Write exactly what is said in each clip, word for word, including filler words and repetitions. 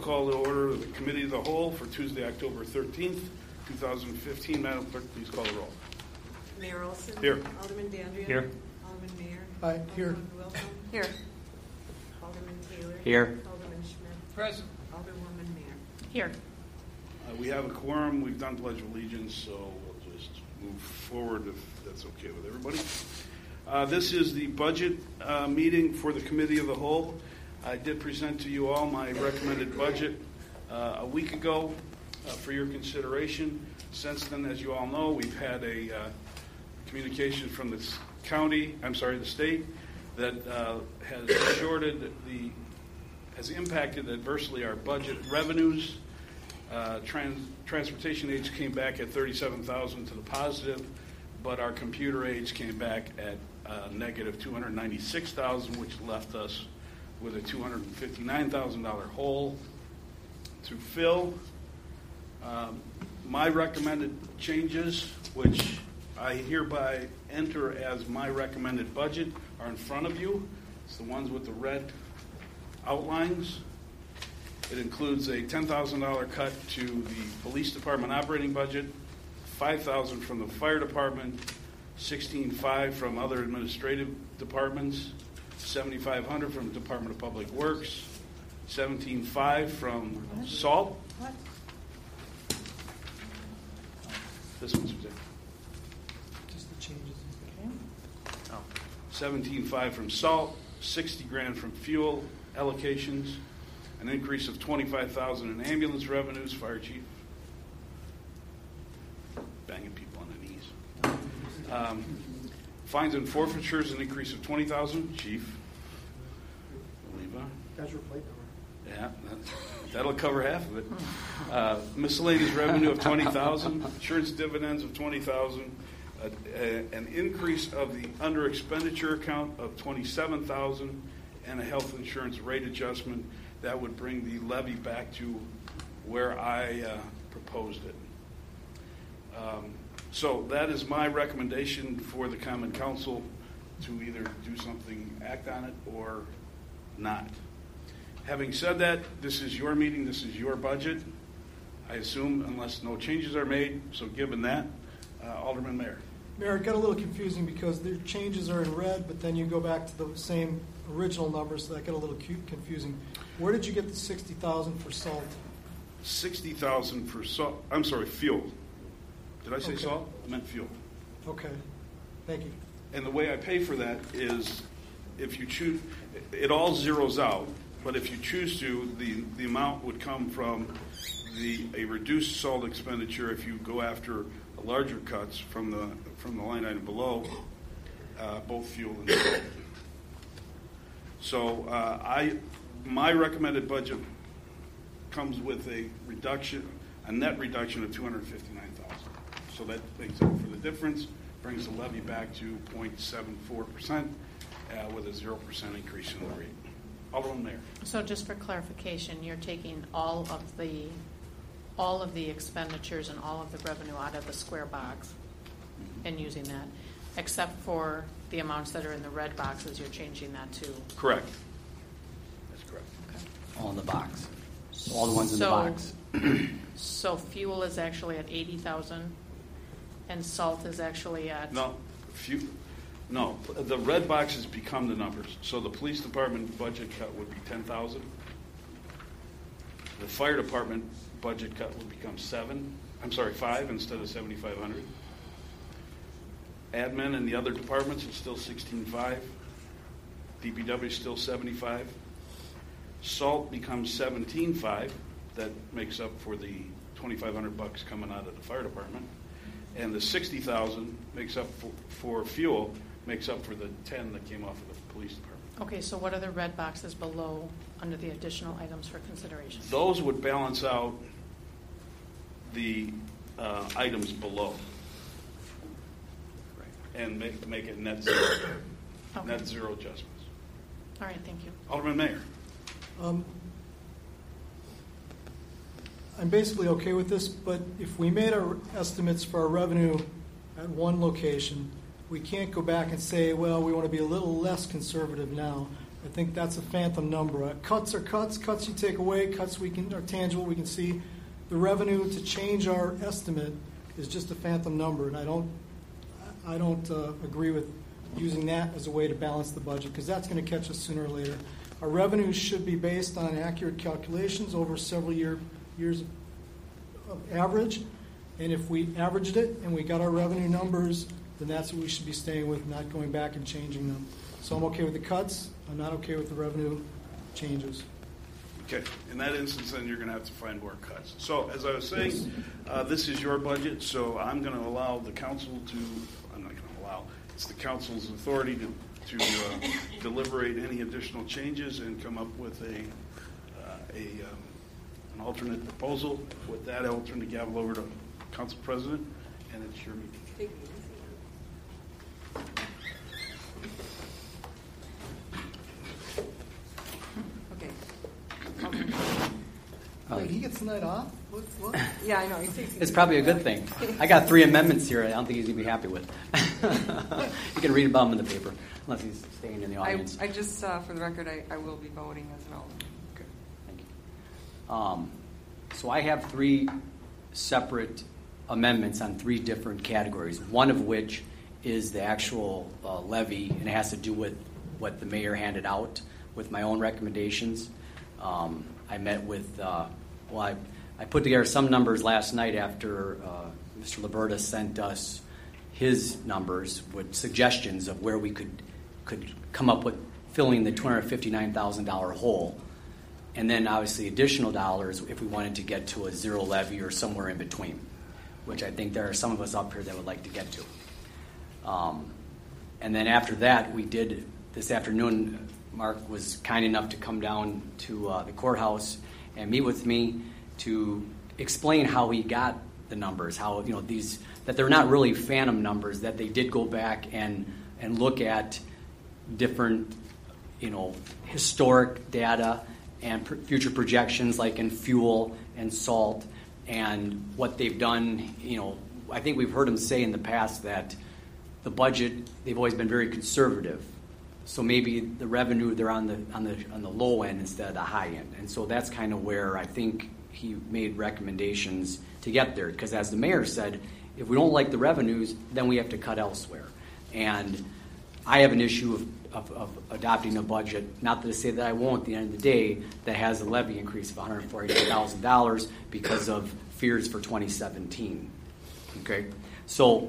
call to order the Committee of the Whole for Tuesday, October thirteenth, two thousand fifteen. Madam Clerk, please call the roll. Mayor Olson. Here. Alderman Dandria. Here. Alderman Mayer. Aye, here. Alderman Wilson. Here. Alderman Taylor. Here. Alderman Schmidt. Present. Alderwoman Mayer. Here. Uh, we have a quorum. We've done Pledge of Allegiance, so we'll just move forward if that's okay with everybody. Uh, this is the budget uh, meeting for the Committee of the Whole. I did present to you all my recommended budget uh, a week ago uh, for your consideration. Since then, as you all know, we've had a uh, communication from the county, I'm sorry, the state, that uh, has shorted the, has impacted adversely our budget revenues. Uh, trans, transportation aids came back at thirty-seven thousand to the positive, but our computer aids came back at uh, negative two hundred ninety-six thousand, which left us with a two hundred fifty-nine thousand dollars hole to fill. Um, my recommended changes, which I hereby enter as my recommended budget, are in front of you. It's the ones with the red outlines. It includes a ten thousand dollars cut to the police department operating budget, five thousand dollars from the fire department, sixteen thousand five hundred dollars from other administrative departments, seventy-five hundred dollars from the Department of Public Works, seventeen thousand five hundred dollars from SALT. What? This one's Suzanne. Just the changes. Okay. seventeen thousand five hundred dollars from SALT, sixty grand from fuel allocations, an increase of twenty-five thousand dollars in ambulance revenues, fire chief. Banging people on the knees. Um, fines and forfeitures, an increase of twenty thousand dollars, chief. Oliva. That's your plate number. Yeah, that, that'll cover half of it. Uh, miscellaneous revenue of twenty thousand dollars, insurance dividends of twenty thousand dollars, uh, uh, an increase of the under expenditure account of twenty-seven thousand dollars, and a health insurance rate adjustment that would bring the levy back to where I uh, proposed it. Um, so that is my recommendation for the Common Council to either do something, act on it, or not. Having said that, this is your meeting, this is your budget, I assume, unless no changes are made. So given that, uh, Alderman Mayer. Mayor, it got a little confusing because the changes are in red, but then you go back to the same original numbers, so that got a little cute, confusing. Where did you get the sixty thousand for salt? sixty thousand for salt, I'm sorry, fuel. Did I say Okay. salt? I meant fuel. Okay, thank you. And the way I pay for that is if you choose, it all zeroes out, but if you choose to, the, the amount would come from the a reduced salt expenditure if you go after larger cuts from the from the line item below, uh, both fuel and salt. So uh, I, my recommended budget comes with a reduction, a net reduction of two hundred fifty-nine thousand. So that makes up for the difference, brings the levy back to zero point seven four percent uh, with a zero percent increase in the rate. Alderman Mayer. So just for clarification, you're taking all of the all of the expenditures and all of the revenue out of the square box mm-hmm. and using that, except for the amounts that are in the red boxes, you're changing that to? Correct. That's correct. Okay. All in the box. All the ones in so, the box. So fuel is actually at eighty thousand and salt is actually at? No, few, no. The red boxes become the numbers. So the police department budget cut would be ten thousand. The fire department budget cut would become seven. I'm sorry, five instead of seventy-five hundred. Admin and the other departments is still sixteen five. D P W is still seventy-five. Salt becomes seventeen five. That makes up for the twenty-five hundred bucks coming out of the fire department, and the sixty thousand makes up for, for fuel, makes up for the ten that came off of the police department. Okay, so what are the red boxes below under the additional items for consideration? Those would balance out the uh, items below, and make make it net zero, okay. net zero adjustments. All right, thank you. Alderman Mayer. Um, I'm basically okay with this, but if we made our estimates for our revenue at one location, we can't go back and say, well, we want to be a little less conservative now. I think that's a phantom number. Uh, Cuts are cuts, cuts you take away, cuts we can are tangible, we can see. The revenue to change our estimate is just a phantom number, and I don't, I don't uh, agree with using that as a way to balance the budget, because that's going to catch us sooner or later. Our revenues should be based on accurate calculations over several year, years of average, and if we averaged it and we got our revenue numbers, then that's what we should be staying with, not going back and changing them. So I'm okay with the cuts. I'm not okay with the revenue changes. Okay, in that instance, then you're going to have to find more cuts. So, as I was saying, uh, this is your budget, so I'm going to allow the council to, I'm not going to allow, it's the council's authority to, to uh, deliberate any additional changes and come up with a, uh, a um, an alternate proposal. With that, I'll turn the gavel over to Council President, and it's your meeting. Take it easy. Okay. Uh, Wait, he gets the night off? What? what? Yeah, I know. He takes it It's probably a good thing. I got three amendments here I don't think he's going to be happy with. You can read about them in the paper, unless he's staying in the I, audience. I just, uh, for the record, I, I will be voting as well. Okay, thank you. Um, so I have three separate amendments on three different categories, one of which is the actual uh, levy, and it has to do with what the mayor handed out with my own recommendations. Um, I met with, uh, well, I, I put together some numbers last night after uh, Mister Liberta sent us his numbers with suggestions of where we could could come up with filling the two hundred fifty-nine thousand dollars hole. And then obviously additional dollars if we wanted to get to a zero levy or somewhere in between, which I think there are some of us up here that would like to get to. Um, and then after that, we did, this afternoon, Mark was kind enough to come down to uh, the courthouse and meet with me to explain how he got the numbers, how, you know, these, that they're not really phantom numbers, that they did go back and, and look at different, you know, historic data and pr- future projections like in fuel and salt, and what they've done. You know, I think we've heard them say in the past that the budget, they've always been very conservative. So maybe the revenue, they're on the on the on the low end instead of the high end. And so that's kind of where I think he made recommendations to get there. Because as the mayor said, if we don't like the revenues, then we have to cut elsewhere. And I have an issue of Of, of adopting a budget, not to say that I won't at the end of the day, that has a levy increase of one hundred forty-two thousand dollars because of fears for twenty seventeen. Okay, so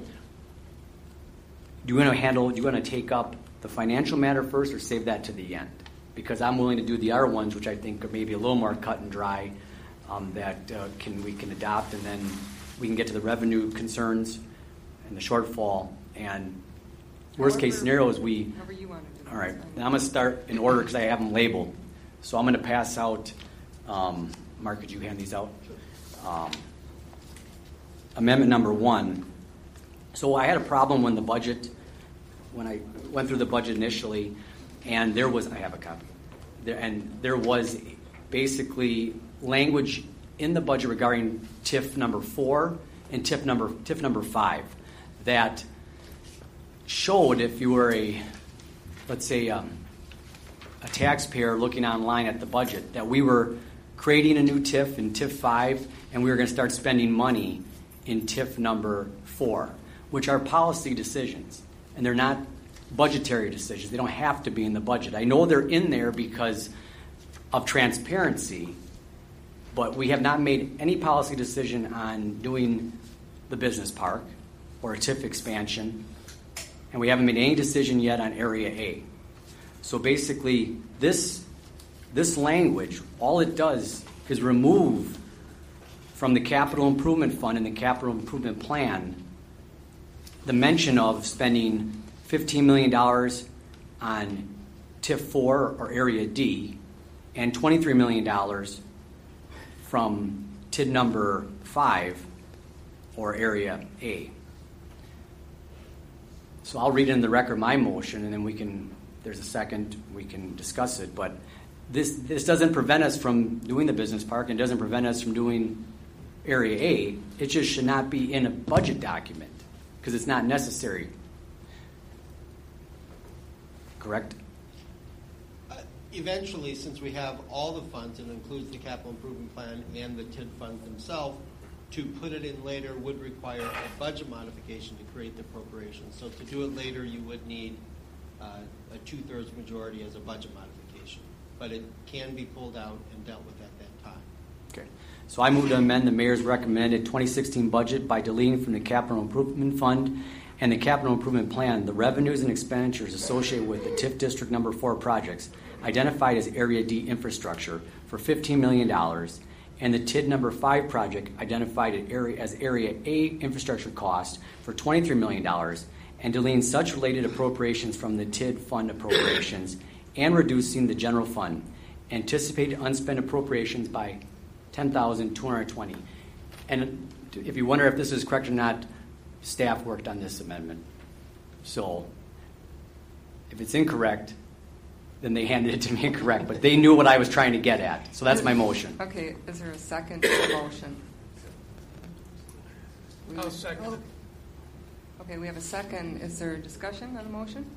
do you want to handle? Do you want to take up the financial matter first, or save that to the end? Because I'm willing to do the other ones, which I think are maybe a little more cut and dry, um, that uh, can we can adopt, and then we can get to the revenue concerns and the shortfall. And worst case scenario is we. However you want to do it. All right. Now I'm going to start in order because I have them labeled. So I'm going to pass out. Um, Mark, could you hand these out? Um, amendment number one. So I had a problem when the budget, when I went through the budget initially, and there was, I have a copy, there, and there was basically language in the budget regarding T I F number four and T I F number T I F number five that showed if you were a, let's say, um, a taxpayer looking online at the budget, that we were creating a new T I F in T I F five, and we were going to start spending money in T I F number four, which are policy decisions, and they're not budgetary decisions. They don't have to be in the budget. I know they're in there because of transparency, but we have not made any policy decision on doing the business park or a T I F expansion, and we haven't made any decision yet on Area A. So basically, this this language, all it does is remove from the capital improvement fund and the capital improvement plan the mention of spending fifteen million dollars on T I F four or Area D and twenty-three million dollars from T I D number five or Area A. So I'll read in the record my motion, and then we can, if there's a second, we can discuss it. But this this doesn't prevent us from doing the business park, and doesn't prevent us from doing Area A. It just should not be in a budget document because it's not necessary. Correct? eventually, since we have all the funds, and includes the capital improvement plan and the T I D funds themselves, to put it in later would require a budget modification to create the appropriation. So to do it later, you would need uh, a two-thirds majority as a budget modification. But it can be pulled out and dealt with at that time. Okay. So I move to amend the mayor's recommended twenty sixteen budget by deleting from the capital improvement fund and the capital improvement plan the revenues and expenditures associated with the T I F District Number Four projects identified as Area D infrastructure for fifteen million dollars, and the T I D Number Five project identified as Area, as Area A infrastructure cost for twenty-three million dollars, and deleting such related appropriations from the T I D fund appropriations and reducing the general fund anticipated unspent appropriations by ten thousand two hundred twenty. And if you wonder if this is correct or not, staff worked on this amendment. So if it's incorrect, then they handed it to me incorrect, but they knew what I was trying to get at. So that's my motion. Okay, is there a second to the motion? We- I'll second. Okay, we have a second. Is there discussion on the motion?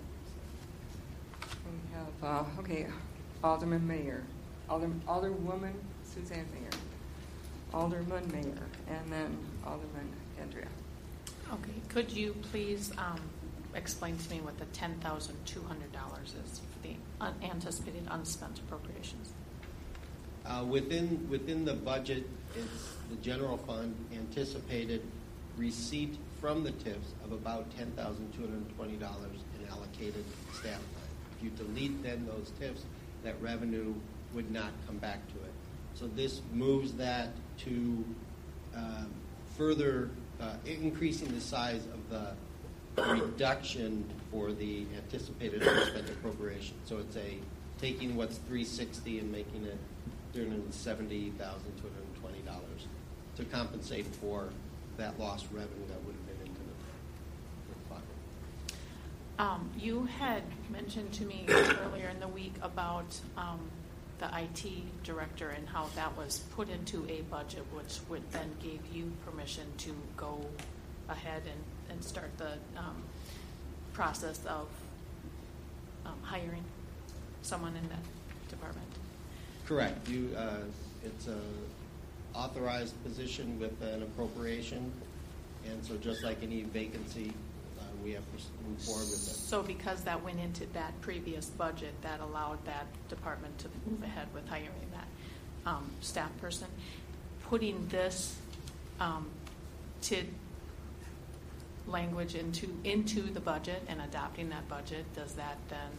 We have, uh, okay, Alderman Mayor, Alder, Alderwoman Suzanne Mayor, Alderman Mayor, and then Alderman Andrea. Okay, could you please um, explain to me what the ten thousand two hundred dollars is for the unanticipated unspent appropriations? Uh, within within the budget, it's the general fund anticipated receipt from the T I Fs of about ten thousand two hundred twenty dollars in allocated staff time. If you delete then those T I Fs, that revenue would not come back to it. So this moves that to um, further uh, increasing the size of the reduction for the anticipated unspent appropriation. So it's a taking what's three hundred sixty dollars and making it three hundred seventy thousand two hundred twenty dollars to compensate for that lost revenue that would have been into the, the fund. Um, you had mentioned to me earlier in the week about um, the I T director and how that was put into a budget, which would then gave you permission to go ahead and, and start the um, process of um, hiring someone in that department. Correct. You, uh, it's a authorized position with an appropriation, and so just like any vacancy, uh, we have to move forward with it. So because that went into that previous budget, that allowed that department to move ahead with hiring that um, staff person. Putting this um, T I D language into into the budget and adopting that budget, does that then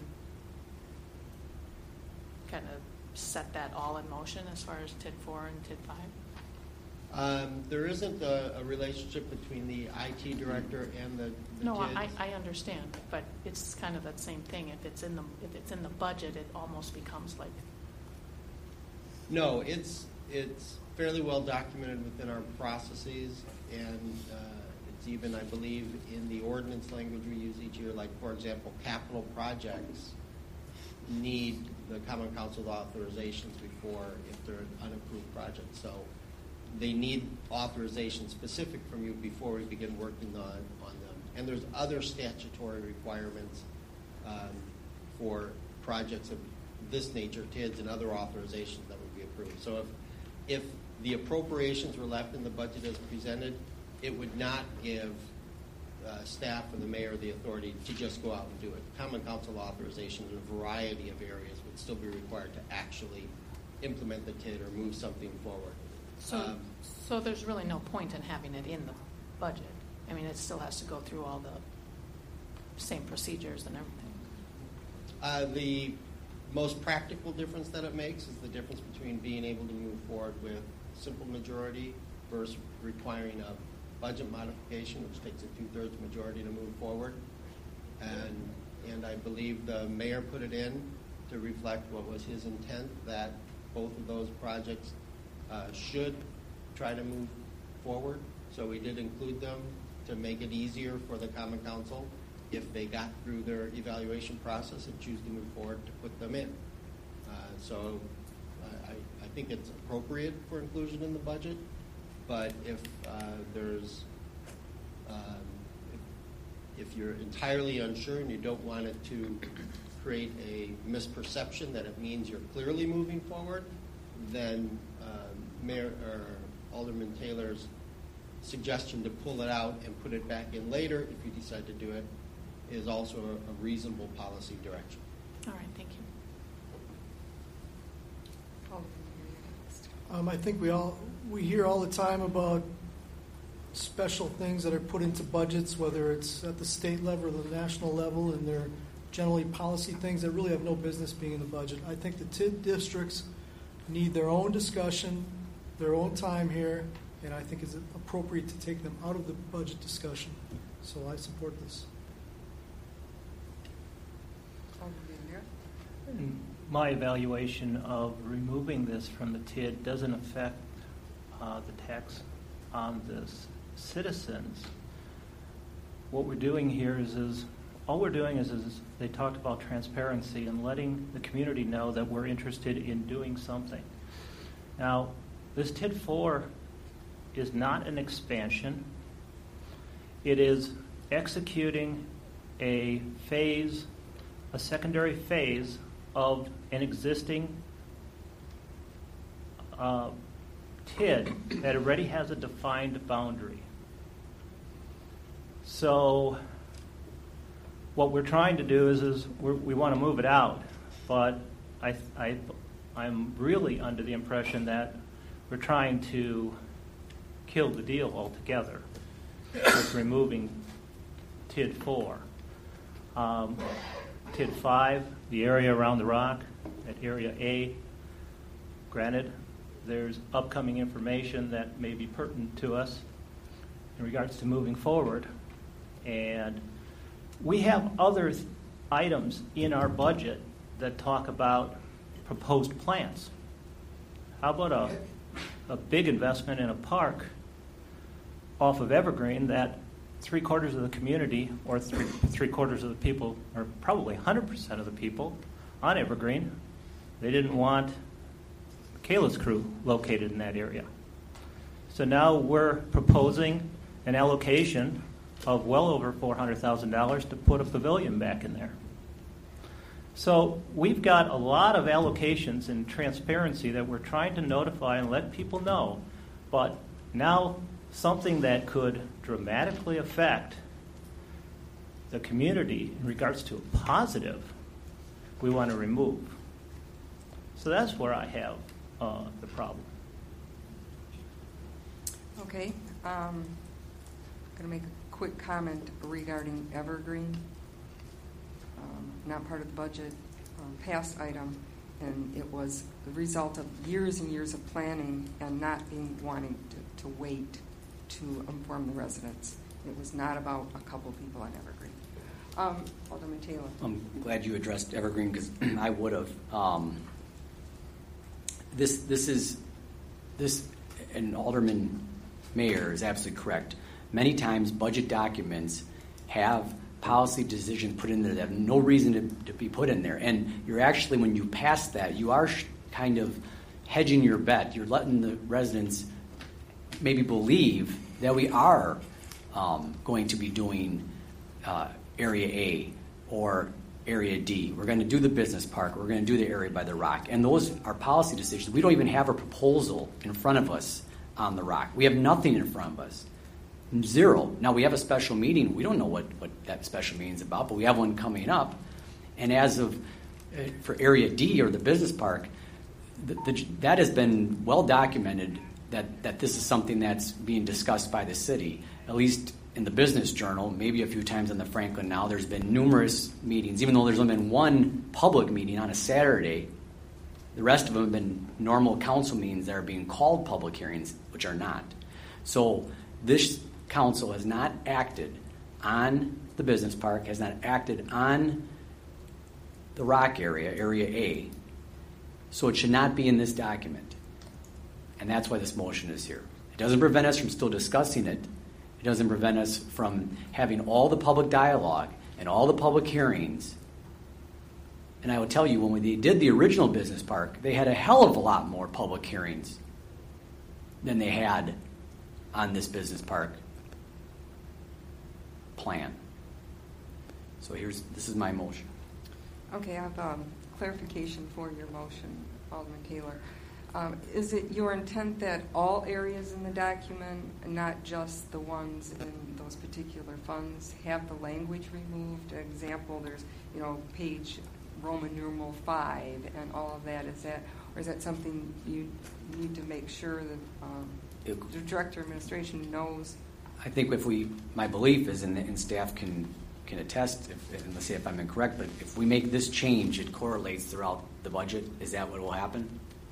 kind of set that all in motion as far as T I D four and T I D five? Um, there isn't a, a relationship between the I T director and the, the No, T I Ds. I, I understand, but it's kind of that same thing. If it's in the if it's in the budget, it almost becomes like. No, it's it's fairly well documented within our processes, and uh, it's even, I believe, in the ordinance language we use each year. Like, for example, capital projects need the Common Council authorizations before if they're an unapproved project. So they need authorization specific from you before we begin working on, on them. And there's other statutory requirements um, for projects of this nature, T I Ds and other authorizations that would be approved. So if if the appropriations were left in the budget as presented, it would not give uh, staff or the mayor the authority to just go out and do it. Common Council authorization in a variety of areas would still be required to actually implement the T I D or move something forward. So, Um, so there's really no point in having it in the budget. I mean, it still has to go through all the same procedures and everything. Uh, the most practical difference that it makes is the difference between being able to move forward with simple majority versus requiring a budget modification, which takes a two-thirds majority to move forward. And and I believe the mayor put it in to reflect what was his intent, that both of those projects uh, should try to move forward. So we did include them to make it easier for the Common Council if they got through their evaluation process and choose to move forward to put them in. Uh, so I, I think it's appropriate for inclusion in the budget, but if uh, there's um, if, if you're entirely unsure and you don't want it to create a misperception that it means you're clearly moving forward, then uh, Mayor or Alderman Taylor's suggestion to pull it out and put it back in later, if you decide to do it, is also a, a reasonable policy direction. All right, thank you. Alderman Mayor, you're next. Um, I think we all, we hear all the time about special things that are put into budgets, whether it's at the state level or the national level, and they're generally policy things that really have no business being in the budget. I think the T I D districts need their own discussion, their own time here, and I think it's appropriate to take them out of the budget discussion. So I support this. Alderman Mayor? And my evaluation of removing this from the T I D doesn't affect uh, the tax on the s- citizens. What we're doing here is, is all we're doing is, is they talked about transparency and letting the community know that we're interested in doing something. Now, this T I D four is not an expansion. It is executing a phase, a secondary phase of an existing uh, T I D that already has a defined boundary. So what we're trying to do is, is we're, we want to move it out, but I, I, I'm really under the impression that we're trying to kill the deal altogether with removing T I D four. Um, T I D five, the area around the rock, at Area A, granted, there's upcoming information that may be pertinent to us in regards to moving forward. And we have other th- items in our budget that talk about proposed plans. How about a, a big investment in a park off of Evergreen that three quarters of the community, or three, three quarters of the people, or probably one hundred percent of the people on Evergreen, they didn't want Kayla's crew located in that area. So now we're proposing an allocation of well over four hundred thousand dollars to put a pavilion back in there. So we've got a lot of allocations and transparency that we're trying to notify and let people know, but now something that could dramatically affect the community in regards to a positive, we want to remove. So that's where I have uh, the problem. Okay. Um, I'm going to make a quick comment regarding Evergreen. Um, not part of the budget, um, past item, and it was the result of years and years of planning and not being wanting to, to wait to inform the residents. It was not about a couple people on Evergreen. Um, Alderman Taylor. I'm glad you addressed Evergreen because I would have. Um, this this is this, and Alderman Mayor is absolutely correct. Many times, budget documents have policy decisions put in there that have no reason to, to be put in there, and you're actually, when you pass that, you are sh- kind of hedging your bet. You're letting the residents maybe believe that we are um, going to be doing uh, Area A or Area D. We're going to do the business park. We're going to do the area by the rock. And those are policy decisions. We don't even have a proposal in front of us on the rock. We have nothing in front of us. Zero. Now, we have a special meeting. We don't know what, what that special meeting is about, but we have one coming up. And as of uh, for Area D or the business park, the, the, that has been well documented that, that this is something that's being discussed by the city, at least in the Business Journal, maybe a few times in the Franklin Now. There's been numerous meetings, even though there's only been one public meeting on a Saturday. The rest of them have been normal council meetings that are being called public hearings, which are not. So this council has not acted on the business park, has not acted on the rock area, Area A. So it should not be in this document. And that's why this motion is here. It doesn't prevent us from still discussing it. It doesn't prevent us from having all the public dialogue and all the public hearings. And I will tell you, when they did the original business park, they had a hell of a lot more public hearings than they had on this business park plan. So here's this is my motion. Okay, I have um, clarification for your motion, Alderman Taylor. Um, is it your intent that all areas in the document, not just the ones in those particular funds, have the language removed? Example, there's, you know, page Roman numeral five and all of that. Is that, or is that something you need to make sure that um, the Director of Administration knows? I think if we, my belief is, and, and staff can can attest, if, and let's say if I'm incorrect, but if we make this change, it correlates throughout the budget. Is that what will happen?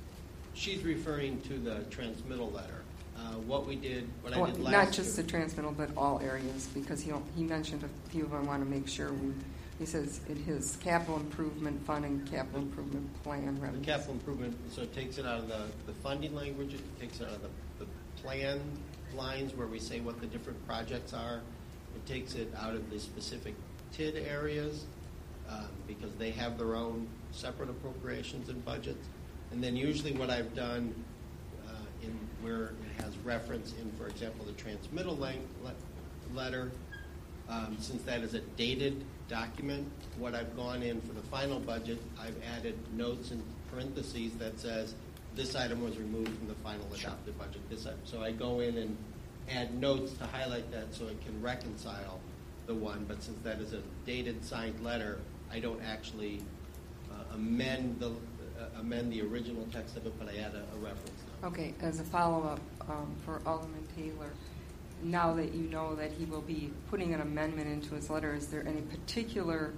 She's referring to the transmittal letter. Uh, what we did, what Well, I did last not just year. the transmittal, but all areas, because he he mentioned a few of them. I want to make sure we. He says it his capital improvement fund and capital improvement plan The revenue. capital improvement, so it takes it out of the, the funding language, it takes it out of the, the plan lines where we say what the different projects are. It takes it out of the specific T I D areas um, because they have their own separate appropriations and budgets. And then usually what I've done uh, in where it has reference in, for example, the transmittal lang- le- letter, um, since that is a dated document, what I've gone in for the final budget, I've added notes in parentheses that says this item was removed from the final adopted budget. This item. So I go in and add notes to highlight that so it can reconcile the one. But since that is a dated signed letter, I don't actually uh, amend the uh, amend the original text of it, but I add a, a reference note. Okay, as a follow-up um, for Alderman Taylor, now that you know that he will be putting an amendment into his letter, is there any particular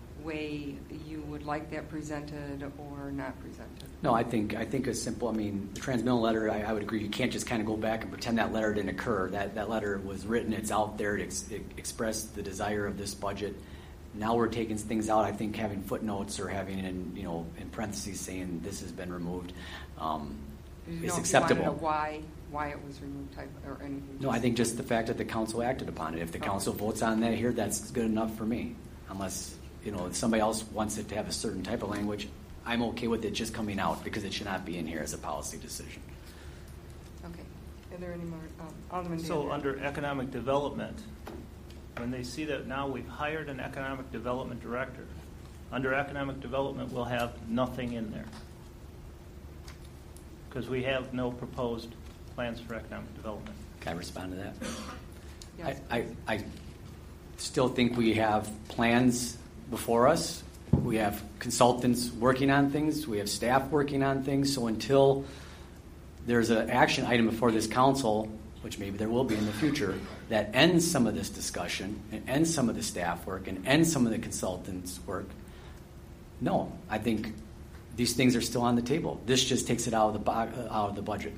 way you would like that presented or not presented? No, I think I think it's simple. I mean, the transmittal letter, I, I would agree. You can't just kind of go back and pretend that letter didn't occur. That that letter was written. It's out there. It, ex, it expressed the desire of this budget. Now we're taking things out. I think having footnotes or having in you know in parentheses saying this has been removed um, Did you is know acceptable. If you want to know why why it was removed, type or anything? No, I think just the fact that the council acted upon it. If the Oh. council votes on that here, that's good enough for me. Unless you know if somebody else wants it to have a certain type of language, I'm okay with it just coming out because it should not be in here as a policy decision. Okay. Are there any more? Um, Alderman So Daly. under economic development, when they see that now we've hired an economic development director, under economic development we'll have nothing in there because we have no proposed plans for economic development. Can I respond to that? Yes. I, I, I still think we have plans before us. We have consultants working on things. We have staff working on things. So until there's an action item before this council, which maybe there will be in the future, that ends some of this discussion and ends some of the staff work and ends some of the consultants' work, no, I think these things are still on the table. This just takes it out of the, bo- out of the budget.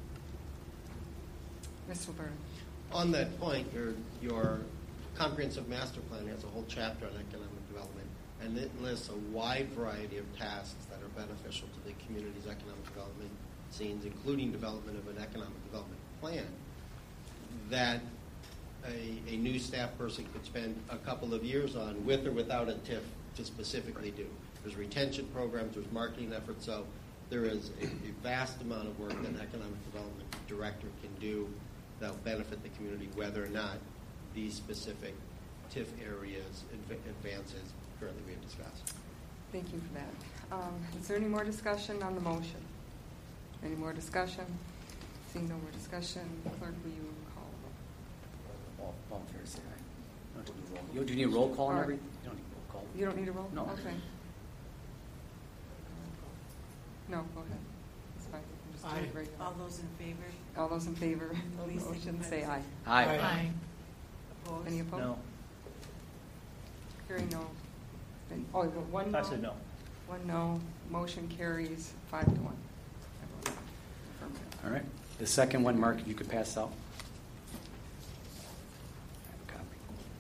Mister Byrne. On that point, your your comprehensive master plan has a whole chapter on economic development, and it lists a wide variety of tasks that are beneficial to the community's economic development scenes, including development of an economic development plan that a, a new staff person could spend a couple of years on, with or without a T I F, to specifically do. There's retention programs, there's marketing efforts, so there is a, a vast amount of work that an economic development director can do that will benefit the community, whether or not these specific T I F areas adv- advances currently being discussed. Thank you for that. Um, is there any more discussion on the motion? Any more discussion? Seeing no more discussion, clerk, will you call? All, all fair to say aye. Don't do roll. You, do you need a roll call on All right. everything? You don't need a roll call. You don't need a roll? No. Okay. No, go ahead. It's fine. I'm just doing it Aye. regular. All those in favor? All those in favor of the Please motion, signify say by aye. Aye. Aye. Opposed? Any opposed? No, Hearing no. Then- Oh, you got one no? I said no. One no. Motion carries five to one. Affirmative. All right. The second one, Mark, if you could pass out. I have a copy.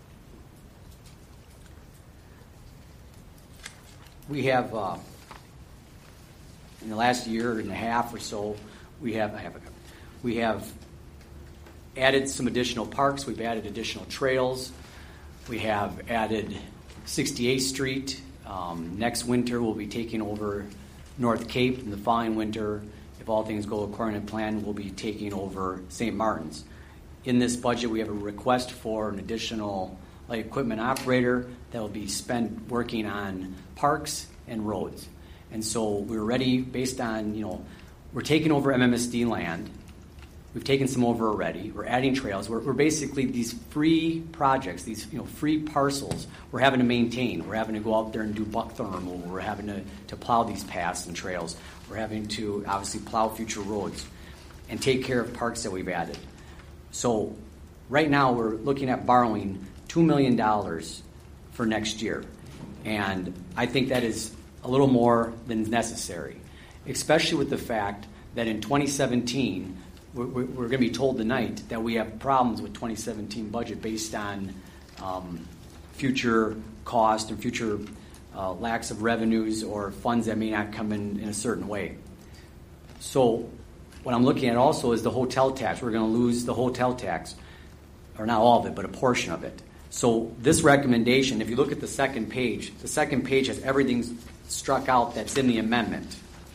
We have, uh, in the last year and a half or so, we have, I have a copy. We have added some additional parks. We've added additional trails. We have added sixty-eighth Street. Um, next winter, we'll be taking over North Cape. In the following winter, if all things go according to plan, we'll be taking over Saint Martin's. In this budget, we have a request for an additional like equipment operator that will be spent working on parks and roads. And so we're ready based on, you know, we're taking over M M S D land. We've taken some over already. We're adding trails. We're, we're basically these free projects, these you know free parcels we're having to maintain. We're having to go out there and do buckthorn removal. We're having to, to plow these paths and trails. We're having to obviously plow future roads and take care of parks that we've added. So right now we're looking at borrowing two million dollars for next year. And I think that is a little more than necessary, especially with the fact that in twenty seventeen, we're, we're going to be told tonight that we have problems with twenty seventeen budget based on um, future cost and future uh, lacks of revenues or funds that may not come in in a certain way. So what I'm looking at also is the hotel tax. We're going to lose the hotel tax, or not all of it, but a portion of it. So this recommendation, if you look at the second page, the second page has everything struck out that's in the amendment.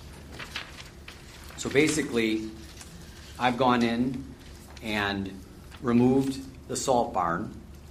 So basically, I've gone in and removed the salt barn,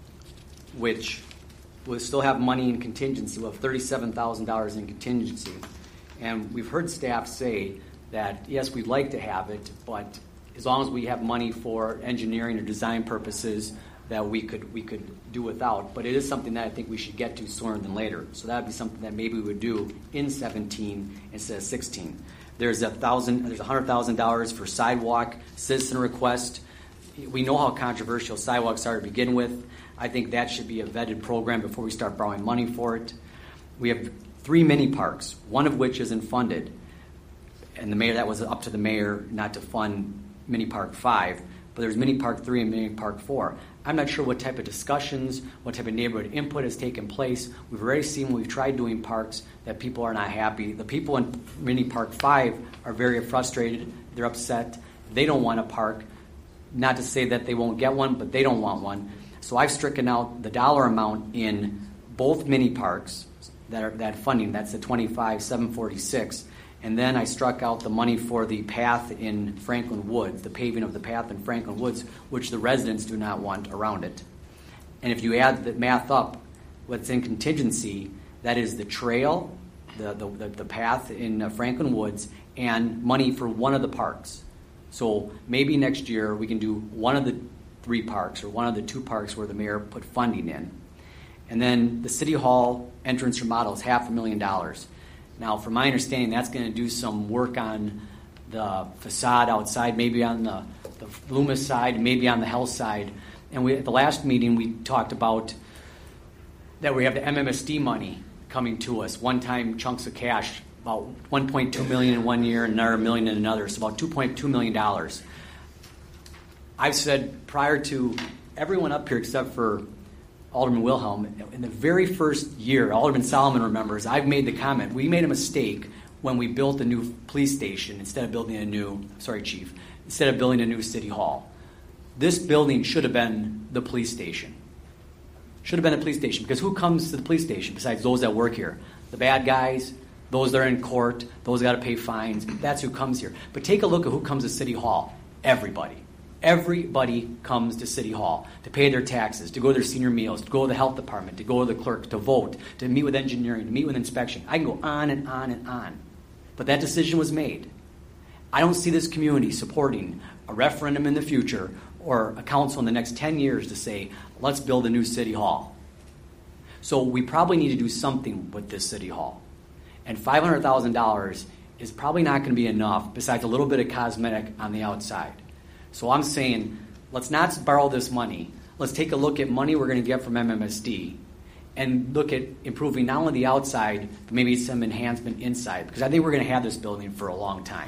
which will still have money in contingency. We'll have thirty-seven thousand dollars in contingency. And we've heard staff say that, yes, we'd like to have it, but as long as we have money for engineering or design purposes, that we could we could do without. But it is something that I think we should get to sooner than later. So that would be something that maybe we would do in seventeen instead of sixteen. There's a thousand. There's a hundred thousand dollars for sidewalk citizen request. We know how controversial sidewalks are to begin with. I think that should be a vetted program before we start borrowing money for it. We have three mini parks, one of which isn't funded, and the mayor that was up to the mayor not to fund Mini Park Five. But there's Mini Park three and Mini Park four. I'm not sure what type of discussions, what type of neighborhood input has taken place. We've already seen when we've tried doing parks that people are not happy. The people in Mini Park five are very frustrated. They're upset. They don't want a park. Not to say that they won't get one, but they don't want one. So I've stricken out the dollar amount in both mini parks that are that funding. That's the twenty-five seven forty-six. And then I struck out the money for the path in Franklin Woods, the paving of the path in Franklin Woods, which the residents do not want around it. And if you add the math up, what's in contingency, that is the trail, the the, the, the path in uh, Franklin Woods, and money for one of the parks. So maybe next year we can do one of the three parks or one of the two parks where the mayor put funding in. And then the City Hall entrance remodel is half a million dollars. Now, from my understanding, that's going to do some work on the facade outside, maybe on the, the Loomis side, maybe on the Health side. And we, at the last meeting, we talked about that we have the M M S D money coming to us, one-time chunks of cash, about one point two million dollars in one year and another million in another, so about two point two million dollars. I've said prior to everyone up here except for Alderman Wilhelm, in the very first year, Alderman Solomon remembers, I've made the comment, we made a mistake when we built a new police station instead of building a new, sorry, Chief, instead of building a new city hall. This building should have been the police station. Should have been a police station, because who comes to the police station besides those that work here? The bad guys, those that are in court, those that got to pay fines, that's who comes here. But take a look at who comes to City Hall. Everybody. Everybody comes to City Hall to pay their taxes, to go to their senior meals, to go to the health department, to go to the clerk, to vote, to meet with engineering, to meet with inspection. I can go on and on and on. But that decision was made. I don't see this community supporting a referendum in the future or a council in the next ten years to say, let's build a new City Hall. So we probably need to do something with this City Hall. And five hundred thousand dollars is probably not going to be enough besides a little bit of cosmetic on the outside. So I'm saying, let's not borrow this money. Let's take a look at money we're going to get from M M S D and look at improving not only the outside, but maybe some enhancement inside, because I think we're going to have this building for a long time.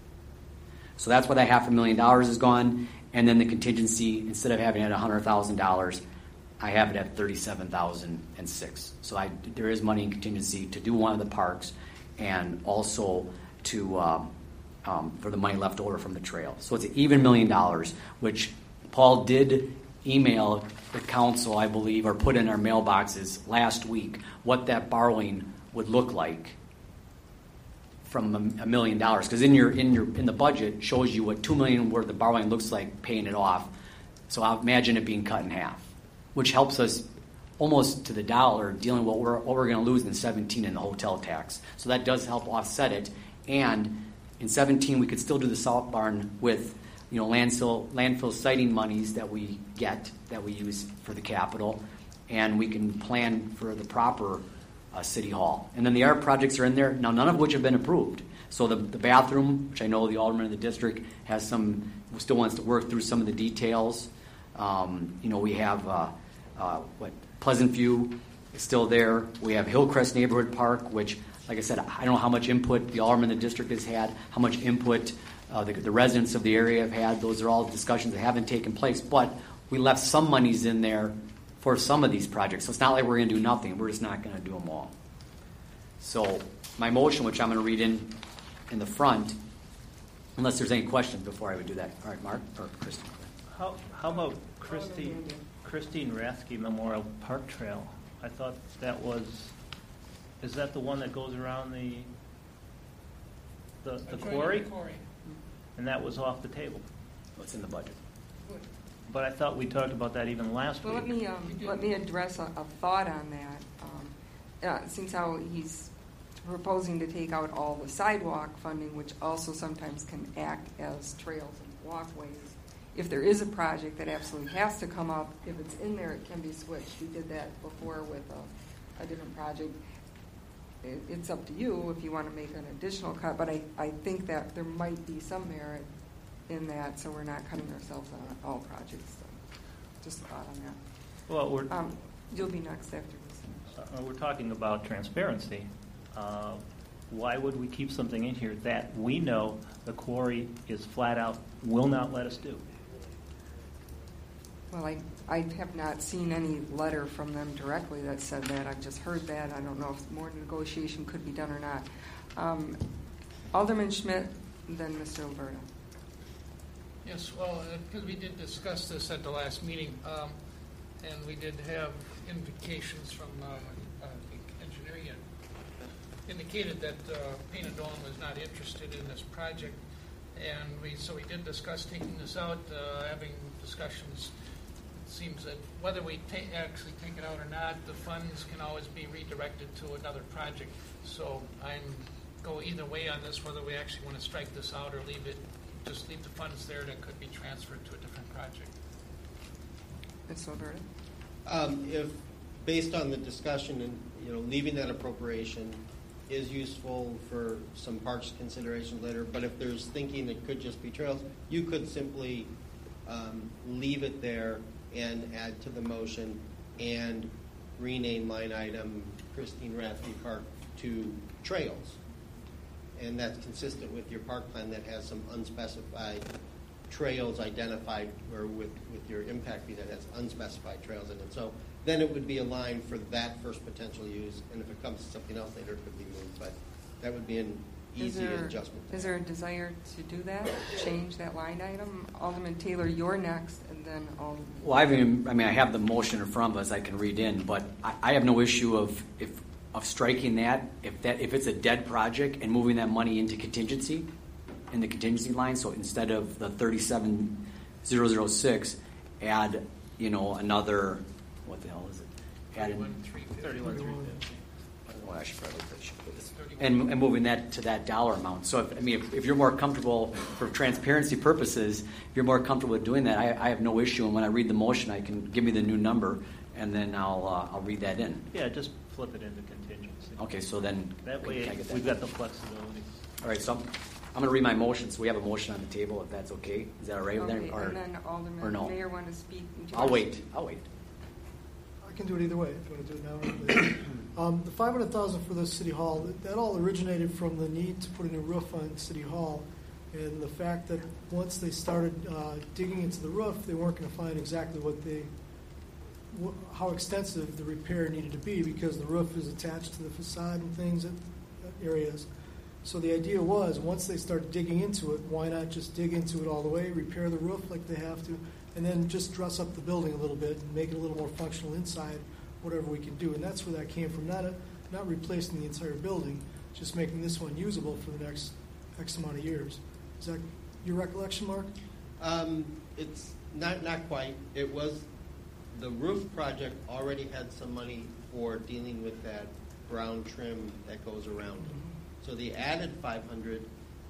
So that's why that half a million dollars is gone. And then the contingency, instead of having it at one hundred thousand dollars, I have it at thirty-seven thousand six. So I, there is money in contingency to do one of the parks and also to... Um, Um, for the money left over from the trail. So it's an even million dollars, which Paul did email the council, I believe, or put in our mailboxes last week, what that borrowing would look like from a, a million dollars. Because in your in your in the budget shows you what two million worth of borrowing looks like paying it off. So I'll imagine it being cut in half, which helps us almost to the dollar dealing with what we're, what we're going to lose in seventeen in the hotel tax. So that does help offset it. And in seventeen, we could still do the salt barn with, you know, landfill, landfill siting monies that we get, that we use for the capital, and we can plan for the proper uh, city hall. And then the art projects are in there, now none of which have been approved. So the, the bathroom, which I know the alderman of the district has some, still wants to work through some of the details. Um, you know, we have, uh, uh, what, Pleasant View is still there. We have Hillcrest Neighborhood Park, which, like I said, I don't know how much input the alderman of the district has had, how much input uh, the, the residents of the area have had. Those are all discussions that haven't taken place. But we left some monies in there for some of these projects. So it's not like we're going to do nothing. We're just not going to do them all. So my motion, which I'm going to read in in the front, unless there's any questions before I would do that. All right, Mark or Christine. How, how about Christine, Christine Rathke Memorial Park Trail? I thought that was, is that the one that goes around the the, the quarry? And that was off the table. What's in the budget? But I thought we talked about that even last Well, week. let me, um, let me address a, a thought on that. Um, uh, since how he's proposing to take out all the sidewalk funding, which also sometimes can act as trails and walkways. If there is a project that absolutely has to come up, if it's in there, it can be switched. We did that before with a, a different project. It, it's up to you if you want to make an additional cut, but I, I think that there might be some merit in that, so we're not cutting ourselves on all projects. So just a thought on that. Well, we're, Um, you'll be next after this. uh, we're talking about transparency. Uh, why would we keep something in here that we know the quarry is flat out will not let us do? Well, I, I have not seen any letter from them directly that said that. I've just heard that. I don't know if more negotiation could be done or not. Um, Alderman Schmidt, then Mister Alberta. Yes, well, because we did discuss this at the last meeting, um, and we did have indications from uh, uh, the engineering indicated that uh, Peña Dome was not interested in this project, and we so we did discuss taking this out, uh, having discussions. It seems that whether we ta- actually take it out or not, the funds can always be redirected to another project. So I'm go either way on this, whether we actually want to strike this out or leave it, just leave the funds there that could be transferred to a different project. Mister Alberta. Um, if, based on the discussion and, you know, leaving that appropriation is useful for some parks considerations later, but if there's thinking it could just be trails, you could simply um, leave it there and add to the motion and rename line item Christine Rathke Park to trails. And that's consistent with your park plan that has some unspecified trails identified, or with, with your impact fee that has unspecified trails in it. So then it would be a line for that first potential use, and if it comes to something else later, it could be moved. But that would be an easy is there, adjustment. Is there a desire to do that, change that line item? Alderman Taylor, you're next, and then Alderman. Well, I've even, I mean, I have the motion in front of us I can read in, but I, I have no issue of if of striking that if that if it's a dead project and moving that money into contingency, in the contingency line. So instead of the thirty-seven thousand six, add, you know, another, what the hell is it? Add in, thirty-one three fifty. well, I should probably put, should put this. And, and moving that to that dollar amount. So, if, I mean, if, if you're more comfortable for transparency purposes, if you're more comfortable with doing that, I, I have no issue. And when I read the motion, I can give me the new number, and then I'll uh, I'll read that in. Yeah, just flip it into contingency. Okay, so then That can- way, can I get that? we've got the flexibility. All right, so I'm, I'm going to read my motion. So we have a motion on the table, if that's okay. Is that all right with Okay, them? Or, and then Alderman or no? Mayor want to speak. Would you I'll want to- wait. I'll wait. I can do it either way, if you want to do it now or later. Um, the five hundred thousand for the city hall, that, that all originated from the need to put a new roof on city hall, and the fact that once they started uh, digging into the roof, they weren't going to find exactly what they, wh- how extensive the repair needed to be, because the roof is attached to the facade and things at, at areas. So the idea was, once they start digging into it, why not just dig into it all the way, repair the roof like they have to, and then just dress up the building a little bit and make it a little more functional inside, whatever we can do. And that's where that came from, not a, not replacing the entire building, just making this one usable for the next X amount of years. Is that your recollection, Mark? Um, it's not not quite. It was the roof project already had some money for dealing with that brown trim that goes around it. So the added five hundred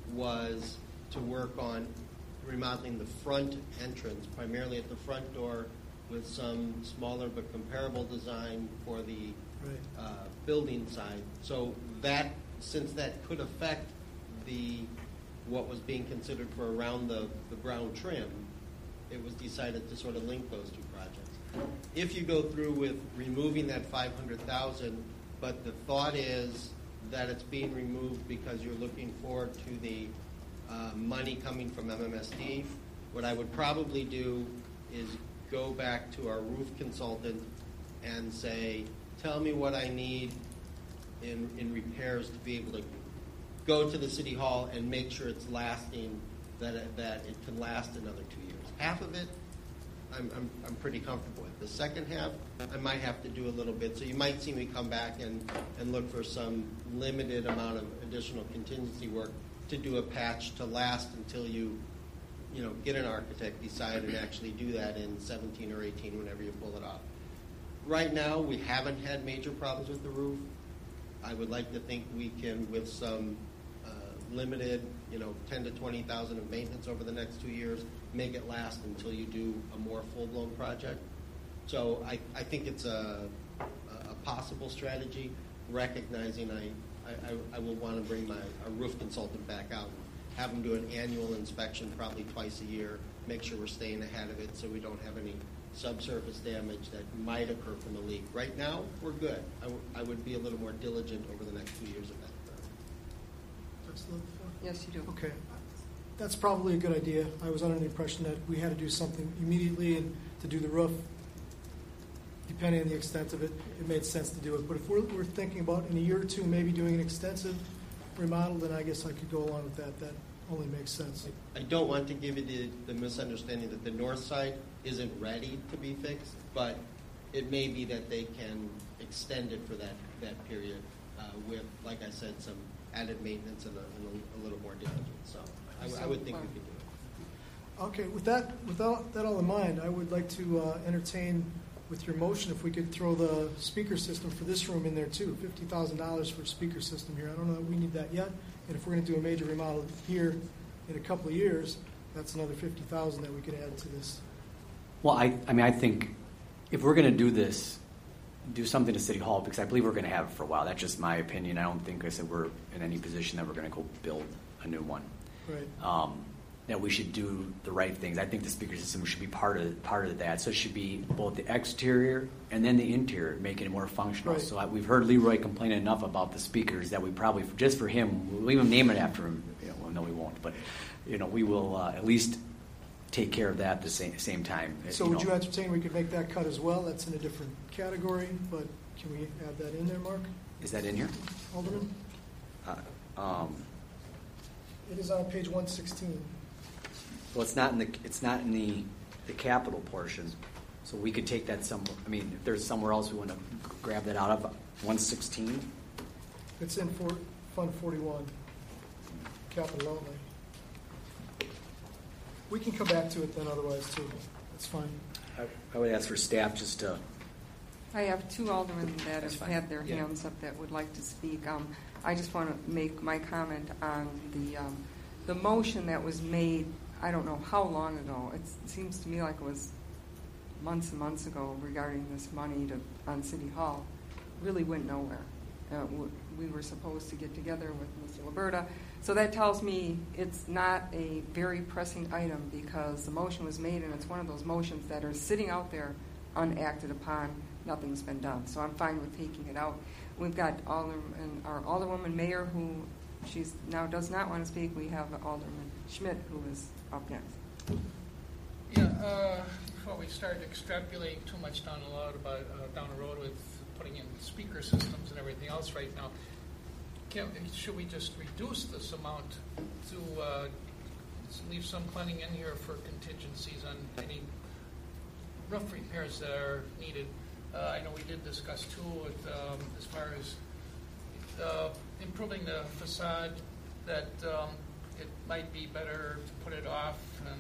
was to work on remodeling the front entrance, primarily at the front door, with some smaller but comparable design for the Right. uh, building side. So that, since that could affect the what was being considered for around the, the brown trim, it was decided to sort of link those two projects. If you go through with removing that five hundred thousand, but the thought is that it's being removed because you're looking forward to the uh, money coming from M M S D, what I would probably do is go back to our roof consultant and say, tell me what I need in, in repairs to be able to go to the city hall and make sure it's lasting, that it, that it can last another two years. Half of it, I'm, I'm, I'm pretty comfortable with. The second half, I might have to do a little bit. So you might see me come back and, and look for some limited amount of additional contingency work to do a patch to last until you, you know, get an architect, decide, and actually do that in seventeen or eighteen, whenever you pull it off. Right now, we haven't had major problems with the roof. I would like to think we can, with some uh, limited, you know, ten to twenty thousand of maintenance over the next two years, make it last until you do a more full-blown project. So I, I think it's a, a possible strategy, recognizing I, I, I will want to bring my a roof consultant back out, have them do an annual inspection probably twice a year, make sure we're staying ahead of it so we don't have any subsurface damage that might occur from a leak. Right now, we're good. I, w- I would be a little more diligent over the next two years of that. That's the- Yes, you do. Okay. That's probably a good idea. I was under the impression that we had to do something immediately and to do the roof. Depending on the extent of it, it made sense to do it. But if we're, we're thinking about in a year or two maybe doing an extensive remodel, then I guess I could go along with that. That only makes sense. I don't want to give you the, the misunderstanding that the north side isn't ready to be fixed, but it may be that they can extend it for that, that period uh, with, like I said, some added maintenance and a, and a, a little more diligence. So I, w- I would think we could do it. Okay, with that, with all, that all in mind, I would like to uh, entertain with your motion if we could throw the speaker system for this room in there too. fifty thousand dollars for a speaker system here. I don't know that we need that yet. And if we're going to do a major remodel here in a couple of years, that's another fifty thousand dollars that we could add to this. Well, I, I mean, I think if we're going to do this, do something to City Hall, because I believe we're going to have it for a while. That's just my opinion. I don't think I said we're in any position that we're going to go build a new one. Right. Um, that we should do the right things. I think the speaker system should be part of part of that. So it should be both the exterior and then the interior, making it more functional. Right. So I, we've heard Leroy complain enough about the speakers that we probably, just for him, we'll even name it after him. You know, well, no, we won't. But you know, we will uh, at least take care of that at the same same time. So you would know. you entertain we could make that cut as well? That's in a different category, but can we add that in there, Mark? Is that in here? Alderman? Uh, um, It is on page one sixteen. well, it's not in the it's not in the the capital portion. So we could take that somewhere. I mean, if there's somewhere else we want to grab that out of, one sixteen. It's in for Fund forty-one, capital outlay. We can come back to it then otherwise too. That's fine. I, I would ask for staff just to. I have two aldermen that That's have fine. had their Yeah. hands up that would like to speak. Um, I just want to make my comment on the um, the motion that was made. I don't know how long ago. It's, it seems to me like it was months and months ago regarding this money to on City Hall. Really went nowhere. Uh, w- we were supposed to get together with Mister Liberta. So that tells me it's not a very pressing item because the motion was made and it's one of those motions that are sitting out there unacted upon. Nothing's been done. So I'm fine with taking it out. We've got Alderman, our Alderwoman Mayor, who she's now does not want to speak. We have Alderman Schmidt, who is up next. Yeah, uh, before we start extrapolating too much down the road about uh, down the road with putting in speaker systems and everything else right now, can, should we just reduce this amount to uh, leave some planning in here for contingencies on any rough repairs that are needed? Uh, I know we did discuss too with, um, as far as uh, improving the facade, that um, it might be better to put it off and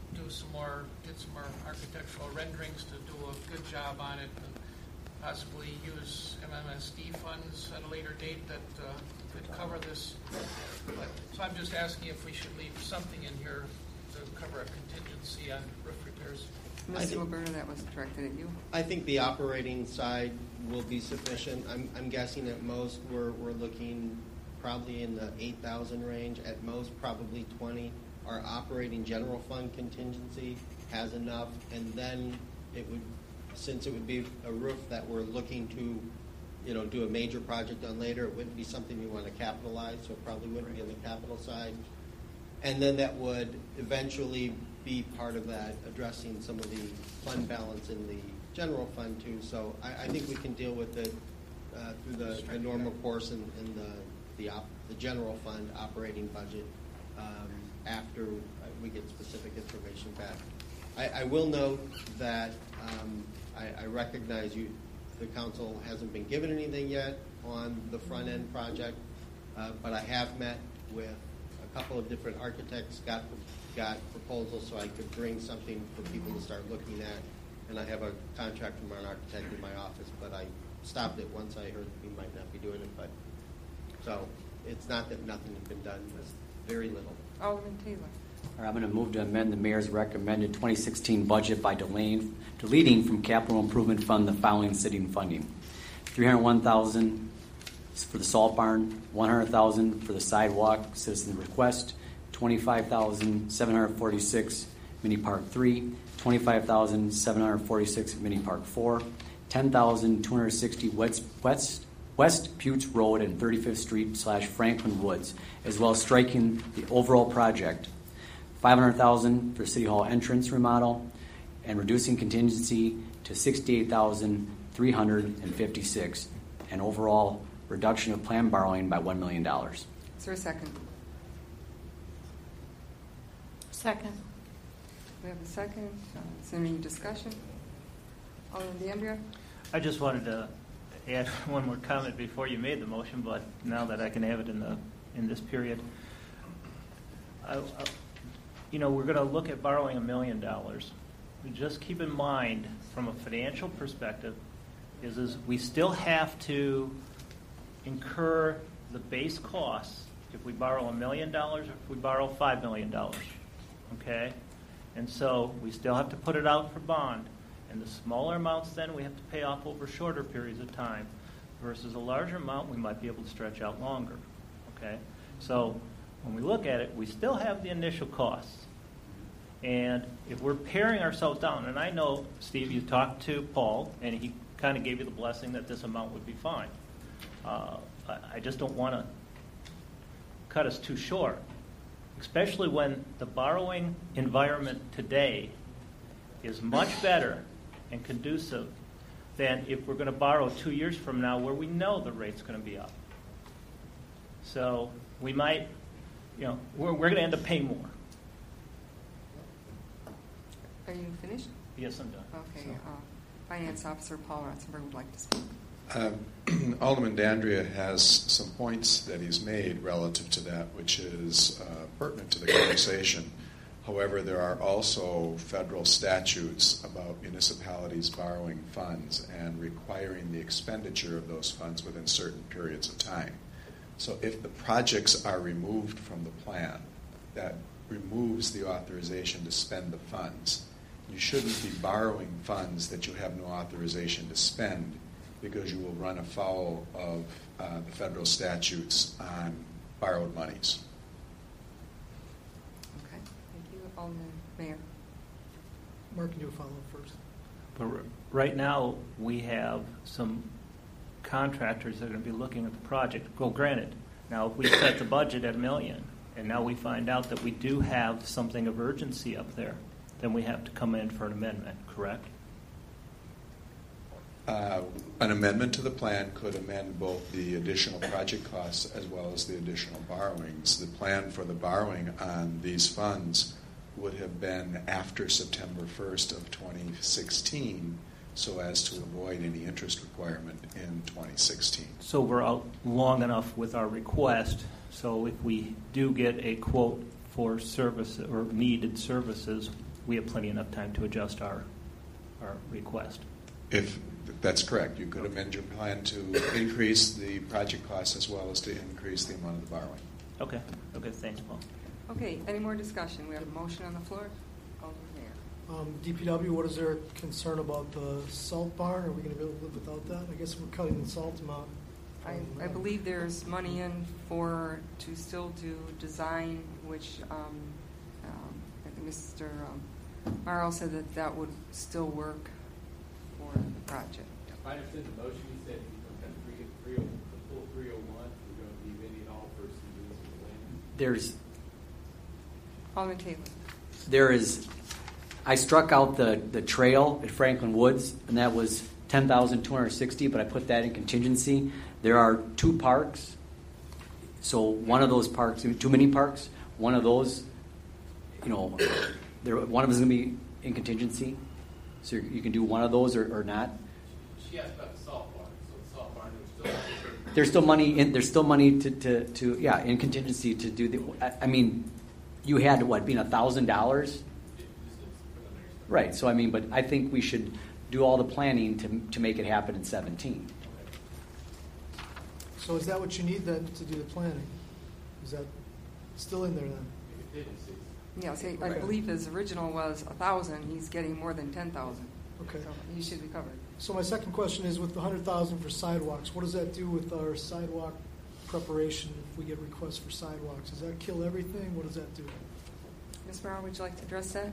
do some more, get some more architectural renderings to do a good job on it, and possibly use M M S D funds at a later date that uh, could cover this. But, so I'm just asking if we should leave something in here to cover a contingency on roof repairs. I Mister think- Roberta, that was directed at you. I think the operating side will be sufficient. I'm, I'm guessing at most we're, we're looking probably in the eight thousand range, at most probably twenty. Our operating general fund contingency has enough, and then it would, since it would be a roof that we're looking to, you know, do a major project on later, it wouldn't be something you want to capitalize, so it probably wouldn't be on the capital side. And then that would eventually be part of that, addressing some of the fund balance in the general fund too. So I, I think we can deal with it uh, through the, the normal course in, in the the, op, the general fund operating budget um, after we get specific information back. I, I will note that um, I, I recognize you, the council hasn't been given anything yet on the front end project, uh, but I have met with a couple of different architects, got got proposals so I could bring something for people to start looking at, and I have a contract from an architect in my office, but I stopped it once I heard we might not be doing it. But so it's not that nothing has been done, it's very little. Alderman Taylor. All right, I'm going to move to amend the mayor's recommended twenty sixteen budget by delaying, deleting from capital improvement fund the following sitting funding: three hundred one thousand dollars for the salt barn, one hundred thousand dollars for the sidewalk citizen request, twenty-five thousand seven hundred forty-six mini park three, twenty-five thousand seven hundred forty-six mini park four, ten thousand two hundred sixty west west West Putes Road and thirty-fifth Street slash Franklin Woods, as well as striking the overall project. five hundred thousand dollars for City Hall entrance remodel, and reducing contingency to sixty-eight thousand three hundred fifty-six, and overall reduction of planned borrowing by one million dollars. Is there a second? Second. We have a second. Uh, is there any discussion? Alderman DeAndrea? I just wanted to add one more comment before you made the motion, but now that I can have it in the in this period, I, I, you know, we're going to look at borrowing a million dollars. Just keep in mind, from a financial perspective, is is we still have to incur the base costs if we borrow a million dollars or if we borrow five million dollars. Okay, and so we still have to put it out for bond. And the smaller amounts then we have to pay off over shorter periods of time versus a larger amount we might be able to stretch out longer. Okay? So when we look at it, we still have the initial costs. And if we're paring ourselves down, and I know, Steve, you talked to Paul, and he kind of gave you the blessing that this amount would be fine. Uh, I, I just don't want to cut us too short, especially when the borrowing environment today is much better and conducive than if we're going to borrow two years from now where we know the rate's going to be up. So we might, you know, we're, we're going to end up paying more. Are you finished? Yes, I'm done. Okay. So. Uh, Finance Officer Paul Ratzenberg would like to speak. Um, Alderman D'Andrea has some points that he's made relative to that, which is uh, pertinent to the conversation. However, there are also federal statutes about municipalities borrowing funds and requiring the expenditure of those funds within certain periods of time. So if the projects are removed from the plan, that removes the authorization to spend the funds. You shouldn't be borrowing funds that you have no authorization to spend, because you will run afoul of uh, the federal statutes on borrowed monies. Okay. Thank you. Alderman Mayor. Mark, can you follow up first? But r- right now, we have some contractors that are going to be looking at the project. Well, granted, now if we set the budget at a million, and now we find out that we do have something of urgency up there, then we have to come in for an amendment, correct? Uh, an amendment to the plan could amend both the additional project costs as well as the additional borrowings. The plan for the borrowing on these funds would have been after September first of twenty sixteen, so as to avoid any interest requirement in twenty sixteen. So we're out long enough with our request, so if we do get a quote for service or needed services, we have plenty enough time to adjust our, our request. If that's correct, you could amend your plan to increase the project costs as well as to increase the amount of the borrowing. Okay, okay, thanks, Paul. Okay, any more discussion? We have a motion on the floor. Alderman Mayor. Um, D P W, what is their concern about the salt barn? Are we going to be able to live without that? I guess we're cutting the salt amount. I, Um, I believe there's money in for, to still do design, which um, um, I think Mister um, Morrow said that that would still work for the project. If I understood the motion, you said you're going to three, three, the full three oh one, you're going to leave any and all first and use of the land. There's, Alderman Taylor. there is, I struck out the, the trail at Franklin Woods, and that was ten thousand two hundred sixty, but I put that in contingency. There are two parks, so one of those parks, two mini parks, one of those, you know, there, one of them is going to be in contingency, so you can do one of those or, or not. She asked about the salt barn, so the salt barn was still. There's still money in. There's still money to, to, to yeah in contingency to do the. I, I mean, you had what being a thousand dollars, right? So I mean, but I think we should do all the planning to to make it happen in seventeen. So is that what you need then to do the planning? Is that still in there then? Yeah, see, I Okay. believe his original was a thousand. He's getting more than ten thousand. Okay. So he should be covered. So my second question is, with the hundred thousand for sidewalks, what does that do with our sidewalk preparation if we get requests for sidewalks? Does that kill everything? What does that do? Miz Morrow, would you like to address that?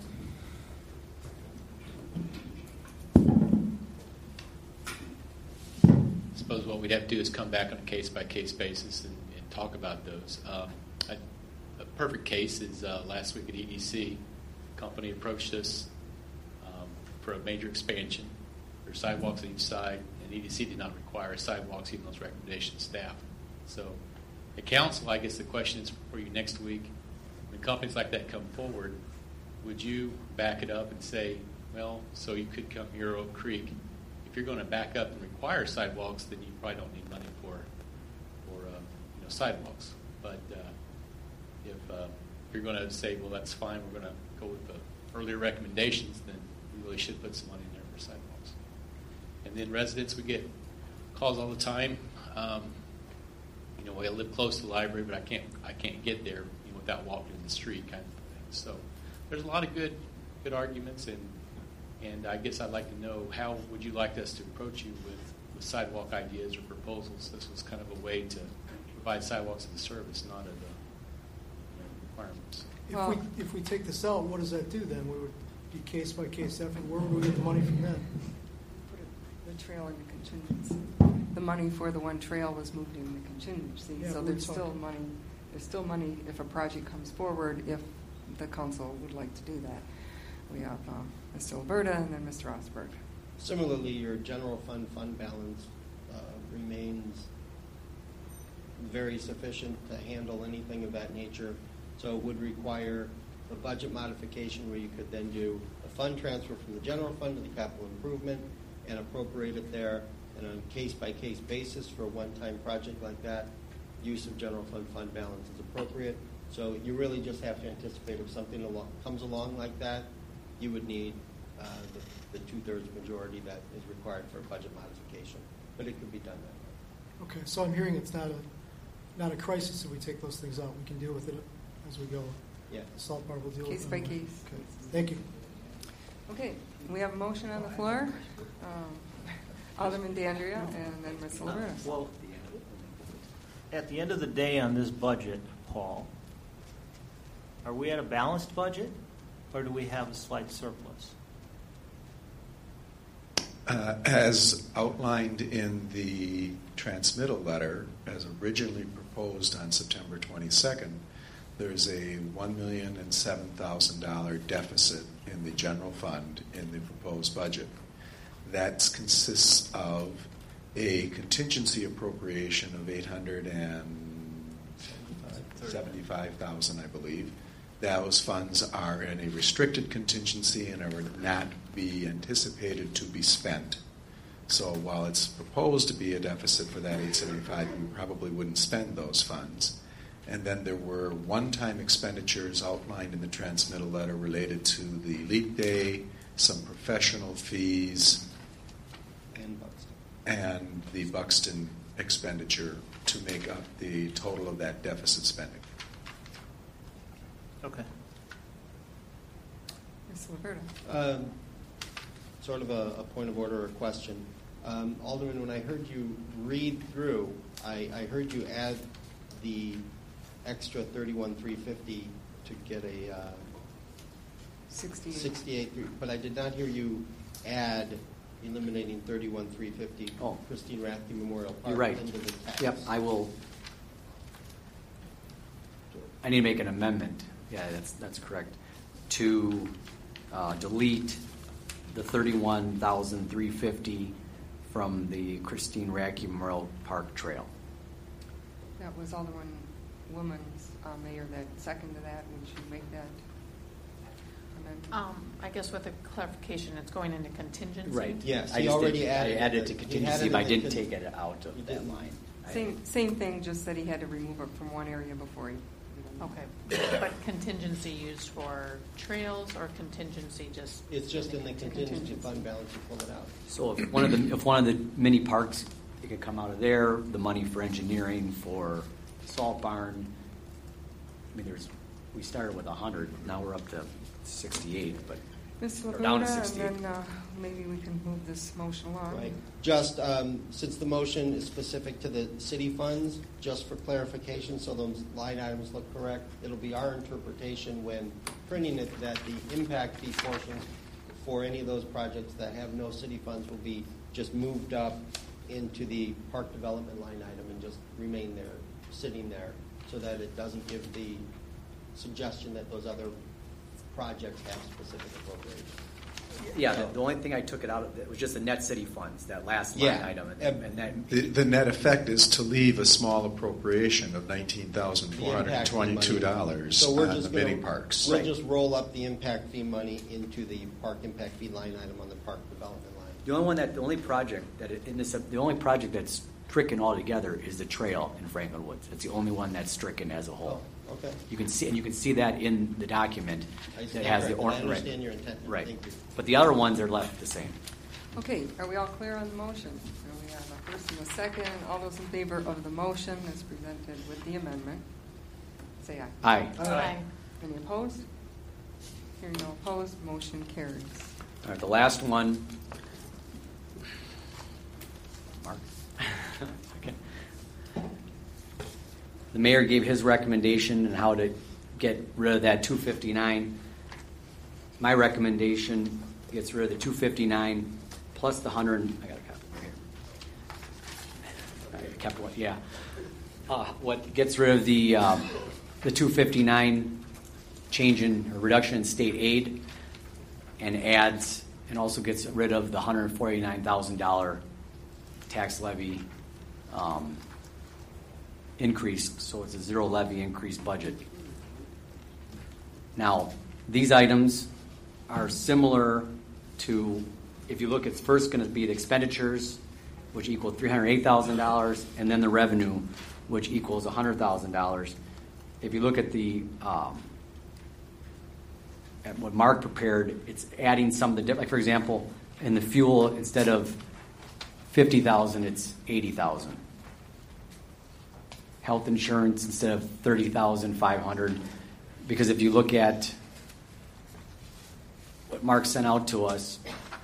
I suppose what we'd have to do is come back on a case-by-case basis and, and talk about those. Um, a, a perfect case is uh, last week at E D C, a company approached us um, for a major expansion. There are sidewalks on each side, and E D C did not require sidewalks, even those recommendations staff. So the council, I guess the question is for you next week, when companies like that come forward, would you back it up and say, well, so you could come here, Oak Creek. If you're going to back up and require sidewalks, then you probably don't need money for for uh, you know sidewalks. But uh, if, uh, if you're going to say, well, that's fine, we're going to go with the earlier recommendations, then we really should put some money in there for sidewalks. And then residents, we get calls all the time. Um, you know, I live close to the library, but I can't I can't get there you know, without walking in the street, kind of thing. So there's a lot of good good arguments and. And I guess I'd like to know, how would you like us to approach you with, with sidewalk ideas or proposals? This was kind of a way to provide sidewalks as a service, not as a you know, requirements. If Well- we if we take this out, what does that do then? We would be case by case effort. Where would we get the money from then? Put it- the trail into contingency. The money for the one trail was moved into contingency, Yeah, so we there's were still talking- money. There's still money if a project comes forward, if the council would like to do that. We have um, Mister Alberta and then Mister Osberg. Similarly, your general fund fund balance uh, remains very sufficient to handle anything of that nature. So it would require a budget modification where you could then do a fund transfer from the general fund to the capital improvement and appropriate it there. And on a case-by-case basis for a one-time project like that, use of general fund fund balance is appropriate. So you really just have to anticipate if something along, comes along like that, you would need uh, the, the two-thirds majority that is required for a budget modification. But it could be done that way. Okay, so I'm hearing it's not a not a crisis if we take those things out. We can deal with it as we go. Yeah. The salt bar will deal Case with it. by anyway. case. Okay, thank you. Okay, we have a motion on the floor. Um, Alderman Dandria and then Miz Alberta. Well, at the end of the day on this budget, Paul, are we at a balanced budget or do we have a slight surplus? Uh, as outlined in the transmittal letter, as originally proposed on September twenty-second, there's a one million and seven thousand dollar deficit in the general fund in the proposed budget. That consists of a contingency appropriation of eight hundred and seventy-five thousand, I believe. Those funds are in a restricted contingency and are not be anticipated to be spent. So while it's proposed to be a deficit for that eight seventy-five, we probably wouldn't spend those funds. And then there were one-time expenditures outlined in the transmittal letter related to the leap day, some professional fees, And Buxton. and the Buxton expenditure to make up the total of that deficit spending. Okay. Miz Roberta? Um, Sort of a, a point of order or question. Um, Alderman, when I heard you read through, I, I heard you add the extra thirty-one three fifty to get a uh, sixty-eight. sixty-eight, but I did not hear you add eliminating thirty-one three fifty Oh. Christine Rathke Memorial Park You're right. into the tax. Yep, I will. I need to make an amendment. Yeah, that's that's correct. To uh, delete the thirty-one thousand three fifty from the Christine Rathke Memorial Park Trail. That was Alderman Woman's uh, mayor that seconded that. Would you make that amendment? Um, I guess with a clarification, it's going into contingency. Right. Yes, I he just already did, added I added it. to He had contingency, it but I in the didn't con- take it out You of that didn't. line. I- Same, same thing, just that he had to remove it from one area before he. Okay, but contingency used for trails or contingency just? It's just in the contingency Contingency. fund balance, you pull it out. So if one of the if one of the mini parks, it could come out of there. The money for engineering for salt barn. I mean, there's we started with a hundred. Now we're up to sixty-eight. But Miz Or down to Roberta, and sixty-eight. then uh, maybe we can move this motion along. Right. Just, um, since the motion is specific to the city funds, just for clarification, so those line items look correct, it'll be our interpretation when printing it that the impact fee portions for any of those projects that have no city funds will be just moved up into the park development line item and just remain there, sitting there, so that it doesn't give the suggestion that those other projects have specific appropriations. yeah, the, the only thing I took it out of it was just the net city funds, that last line Yeah. item, and, Uh, and that. The, the net effect is to leave a small appropriation of nineteen thousand four hundred twenty-two dollars So we're on just the mini gonna- parks. We'll Right. just roll up the impact fee money into the park impact fee line item on the park development line. The only one that the only project that it, in this the only project that's stricken altogether is the trail in Franklin Woods. It's the only one that's stricken as a whole. Oh, okay. You can see and you can see that in the document I that has the correct, and I or- understand right. your intent. Right. Thank you. But the other ones are left the same. Okay, are we all clear on the motion? So we have a first and a second. All those in favor of the motion as presented with the amendment, say aye. Aye. Aye. Any opposed? Hearing no opposed, motion carries. All right, the last one. Mark. Okay. The mayor gave his recommendation on how to get rid of that two fifty-nine. My recommendation gets rid of the two fifty-nine plus the one hundred. I got a copy right here. I kept one, yeah. Uh, what gets rid of the um, the two fifty-nine change in or reduction in state aid and adds and also gets rid of the one hundred forty-nine thousand dollars tax levy um, increase, so it's a zero levy increase budget. Now, these items are similar to, if you look, it's first going to be the expenditures, which equal three hundred eight thousand dollars, and then the revenue, which equals one hundred thousand dollars. If you look at the um, at what Mark prepared, it's adding some of the different. Like for example, in the fuel, instead of fifty thousand, it's eighty thousand. Health insurance instead of thirty thousand five hundred, because if you look at what Mark sent out to us,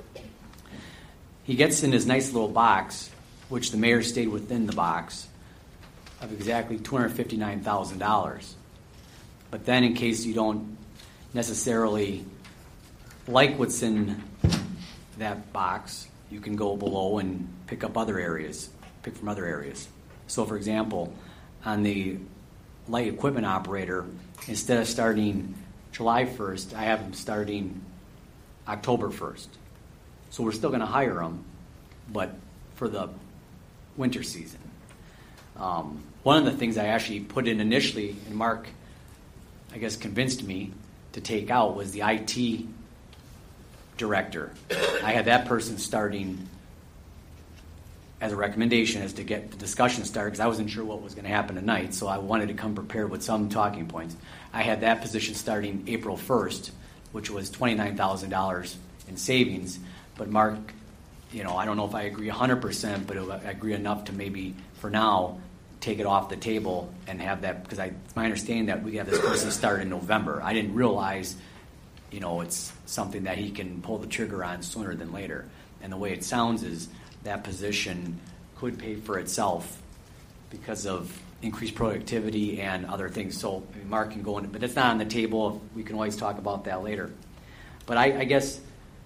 he gets in his nice little box, which the mayor stayed within the box, of exactly two hundred fifty-nine thousand dollars. But then, in case you don't necessarily like what's in that box, you can go below and pick up other areas, pick from other areas. So, for example, on the light equipment operator, instead of starting July first, I have them starting October first. So we're still going to hire them, but for the winter season. Um, one of the things I actually put in initially, and Mark, I guess, convinced me to take out, was the I T director. I had that person starting as a recommendation is to get the discussion started, because I wasn't sure what was going to happen tonight, so I wanted to come prepared with some talking points. I had that position starting April first, which was twenty-nine thousand dollars in savings. But Mark, you know, I don't know if I agree one hundred percent, but I agree enough to maybe, for now, take it off the table and have that, because I, it's my understanding that we have this person start in November. I didn't realize, you know, it's something that he can pull the trigger on sooner than later. And the way it sounds is that position could pay for itself because of increased productivity and other things. So I mean, Mark can go in, but it's not on the table. We can always talk about that later. But I, I guess,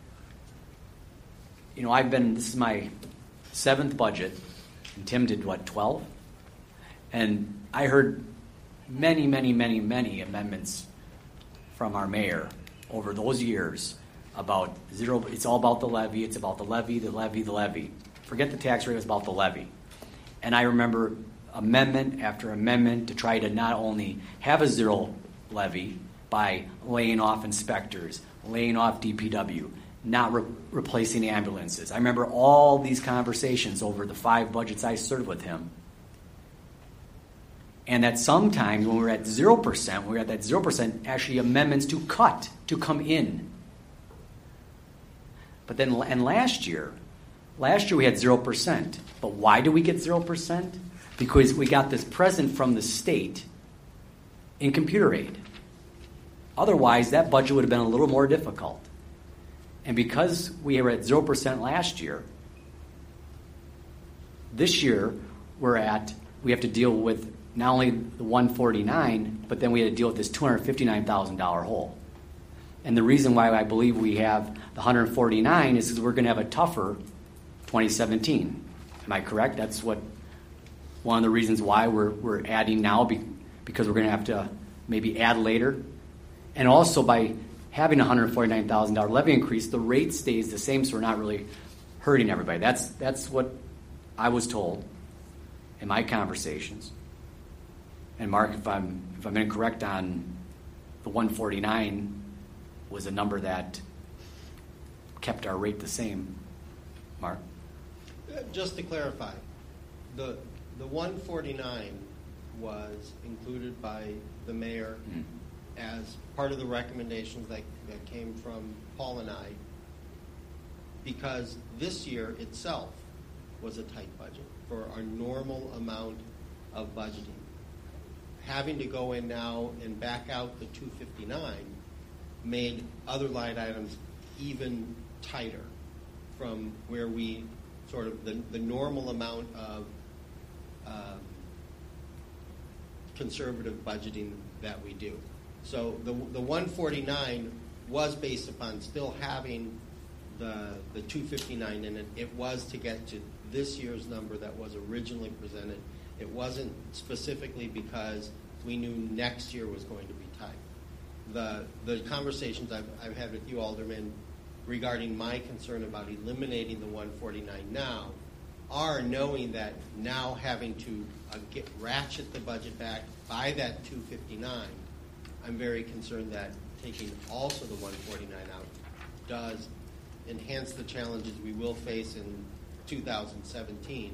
you know, I've been, this is my seventh budget, and Tim did what, twelve? And I heard many, many, many, many amendments from our mayor over those years about zero. It's all about the levy. It's about the levy, the levy, the levy. Forget the tax rate. It's about the levy. And I remember amendment after amendment to try to not only have a zero levy by laying off inspectors, laying off D P W, not re- replacing ambulances. I remember all these conversations over the five budgets I served with him. And that sometimes when we were at zero percent, when we were at that zero percent, actually amendments to cut, to come in. But then, and last year, last year we had zero percent. But why do we get zero percent? Because we got this present from the state in computer aid. Otherwise, that budget would have been a little more difficult. And because we were at zero percent last year, this year we're at, we have to deal with not only the one forty-nine, but then we had to deal with this two hundred fifty-nine thousand dollars hole. And the reason why I believe we have the one hundred forty-nine is because we're going to have a tougher twenty seventeen. Am I correct? That's what one of the reasons why we're we're adding now, be, because we're going to have to maybe add later. And also by having a one hundred forty-nine thousand dollars levy increase, the rate stays the same, so we're not really hurting everybody. That's that's what I was told in my conversations. And Mark, if I'm if I'm incorrect on the one forty-nine was a number that kept our rate the same. Mark? Just to clarify, the the one forty-nine was included by the mayor mm-hmm. as part of the recommendations that, that came from Paul and I, because this year itself was a tight budget for our normal amount of budgeting. Having to go in now and back out the two fifty-nine made other line items even tighter from where we sort of the, the normal amount of um, conservative budgeting that we do. So the the one forty-nine was based upon still having the the two fifty-nine in it. It was to get to this year's number that was originally presented. It wasn't specifically because we knew next year was going to be tight. The the conversations I've, I've had with you, Alderman, regarding my concern about eliminating the one forty-nine now are knowing that now having to uh, get ratchet the budget back by that two fifty-nine, I'm very concerned that taking also the one forty-nine out does enhance the challenges we will face in two thousand seventeen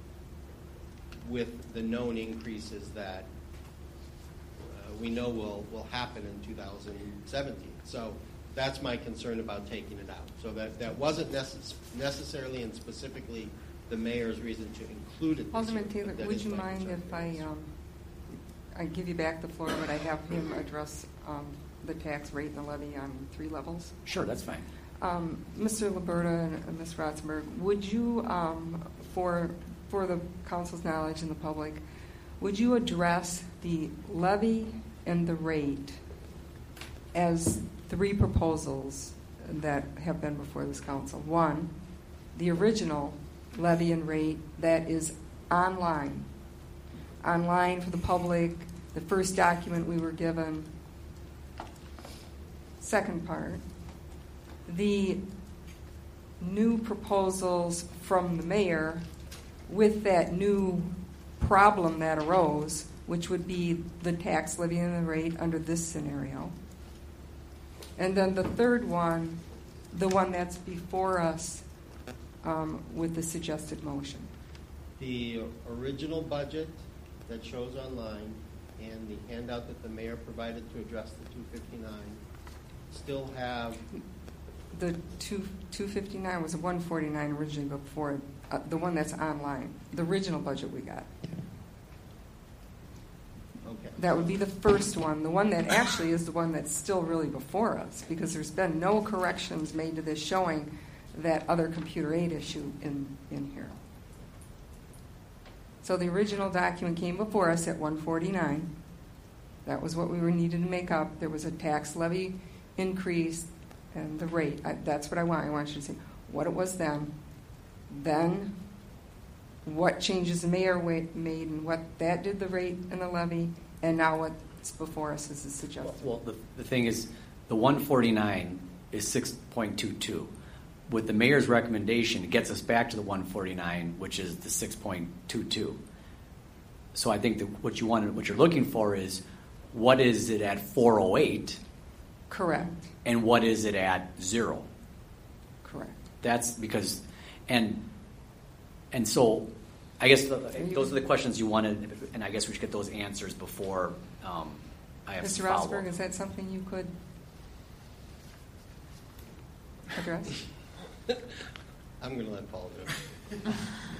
with the known increases that uh, we know will, will happen in two thousand seventeen. So that's my concern about taking it out. So that, that wasn't necess- necessarily and specifically the mayor's reason to include it. Alderman Taylor, would you mind if I um, I give you back the floor, but I have him address um, the tax rate and the levy on three levels? Sure, that's fine. Um, Mister Liberta and uh, Miz Rotzenberg, would you, um, for for the council's knowledge and the public, would you address the levy and the rate as three proposals that have been before this council? One, the original levy and rate that is online, online for the public, the first document we were given. Second part, the new proposals from the mayor with that new problem that arose, which would be the tax levy and the rate under this scenario. And then the third one, the one that's before us um, with the suggested motion. The original budget that shows online and the handout that the mayor provided to address the two fifty-nine still have, The two two fifty nine was a one forty nine originally before uh, the one that's online. The original budget we got. okay. That would be the first one. The one that actually is the one that's still really before us because there's been no corrections made to this showing that other computer aid issue in in here. So the original document came before us at one forty-nine. That was what we were needed to make up. There was a tax levy increase and the rate. I, that's what I want. I want you to say what it was then, then what changes the mayor wa- made and what that did the rate and the levy, and now what's before us is a suggested. Well, the, the thing is, the one forty-nine is six point two two. With the mayor's recommendation, it gets us back to the one forty-nine, which is the six point two two. So I think that what you want, what you're looking for is what is it at four oh eight, Correct. and what is it at zero. Correct. That's because, and and so, I guess the, those are the questions you wanted, and I guess we should get those answers before um, I have Mister some follow-up. Rosberg, is that something you could address? I'm going to let Paul do it.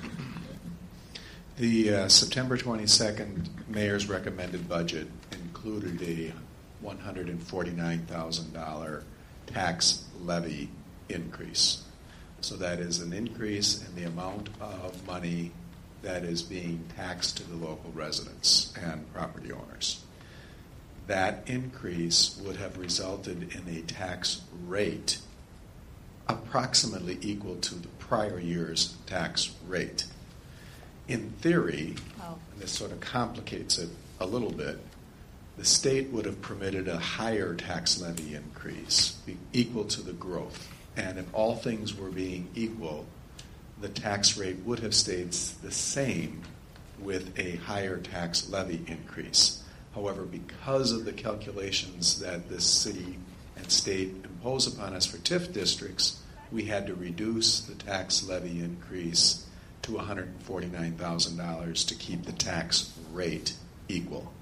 The uh, September twenty-second mayor's recommended budget included a one hundred forty-nine thousand dollars tax levy increase. So that is an increase in the amount of money that is being taxed to the local residents and property owners. That increase would have resulted in a tax rate approximately equal to the prior year's tax rate. In theory, Oh. and this sort of complicates it a little bit, the state would have permitted a higher tax levy increase be equal to the growth. And if all things were being equal, the tax rate would have stayed the same with a higher tax levy increase. However, because of the calculations that this city and state impose upon us for T I F districts, we had to reduce the tax levy increase to one hundred forty-nine thousand dollars to keep the tax rate equal.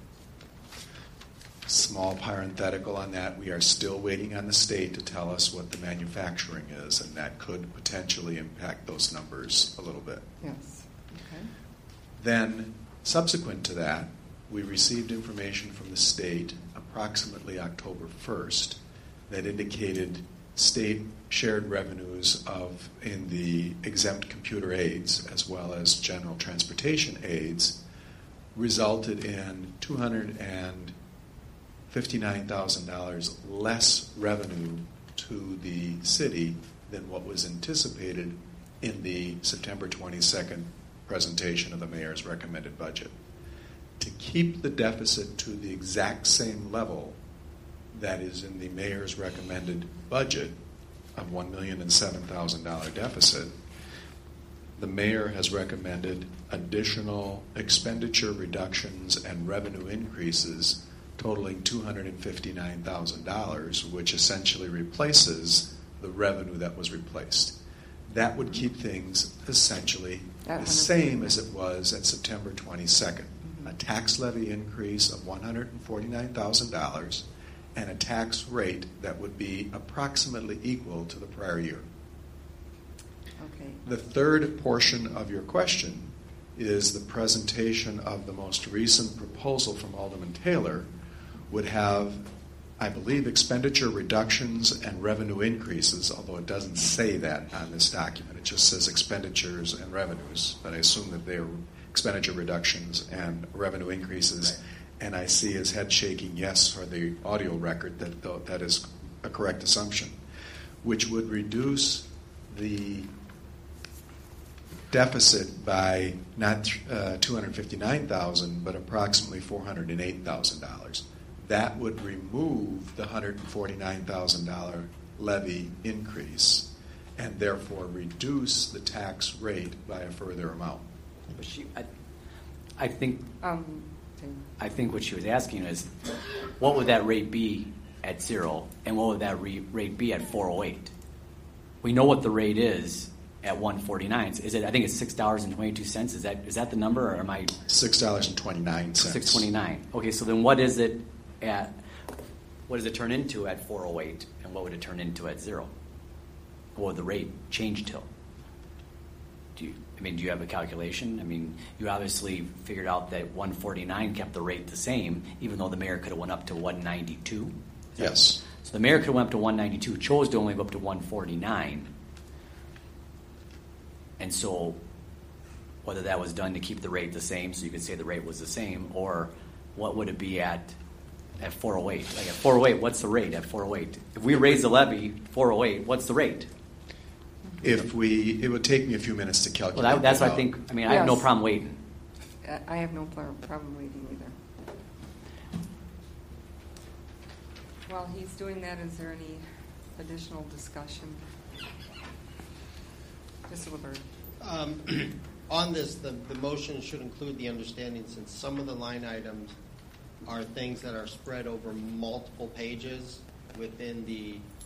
Small parenthetical on that, we are still waiting on the state to tell us what the manufacturing is, and that could potentially impact those numbers a little bit. Yes. Okay. Then, subsequent to that, we received information from the state approximately October first that indicated state shared revenues of in the exempt computer aids as well as general transportation aids resulted in two hundred fifty-nine thousand dollars less revenue to the city than what was anticipated in the September twenty-second presentation of the mayor's recommended budget. To keep the deficit to the exact same level that is in the mayor's recommended budget of one million seven thousand dollars deficit, the mayor has recommended additional expenditure reductions and revenue increases totaling two hundred fifty-nine thousand dollars, which essentially replaces the revenue that was replaced. That would keep things essentially the same as it was at September twenty-second. A tax levy increase of one hundred forty-nine thousand dollars and a tax rate that would be approximately equal to the prior year. Okay. The third portion of your question is the presentation of the most recent proposal from Alderman Taylor would have, I believe, expenditure reductions and revenue increases, although it doesn't say that on this document. It just says expenditures and revenues, but I assume that they are expenditure reductions and revenue increases. Right. And I see his head shaking yes for the audio record that that is a correct assumption, which would reduce the deficit by not uh, two hundred fifty-nine thousand dollars, but approximately four hundred eight thousand dollars. That would remove the one hundred forty-nine thousand dollars levy increase and therefore reduce the tax rate by a further amount. But she, I, I think, Um, I think what she was asking is, what would that rate be at zero, and what would that re- rate be at four oh eight? We know what the rate is at one forty-nine. Is it? I think it's six dollars and twenty-two cents. Is that is that the number, or am I Six dollars and twenty-nine cents. six twenty-nine? Okay, so then what is it at? What does it turn into at four oh eight, and what would it turn into at zero? What would the rate change till? Do you? I mean, do you have a calculation? I mean, you obviously figured out that one forty-nine kept the rate the same, even though the mayor could have went up to one ninety-two. Yes. So the mayor could have went up to one ninety-two, chose to only go up to one forty-nine. And so whether that was done to keep the rate the same, so you could say the rate was the same, or what would it be at at four oh eight? Like at four oh eight, what's the rate at four oh eight? If we raise the levy four oh eight, what's the rate? If we, it would take me a few minutes to calculate. Well, that, that's that what I out. think. I mean, I have no Yes. problem waiting. I- I have no pl- problem waiting either. While he's doing that, is there any additional discussion? Mister LeBert. Um, On this, the, the motion should include the understanding, since some of the line items are things that are spread over multiple pages within the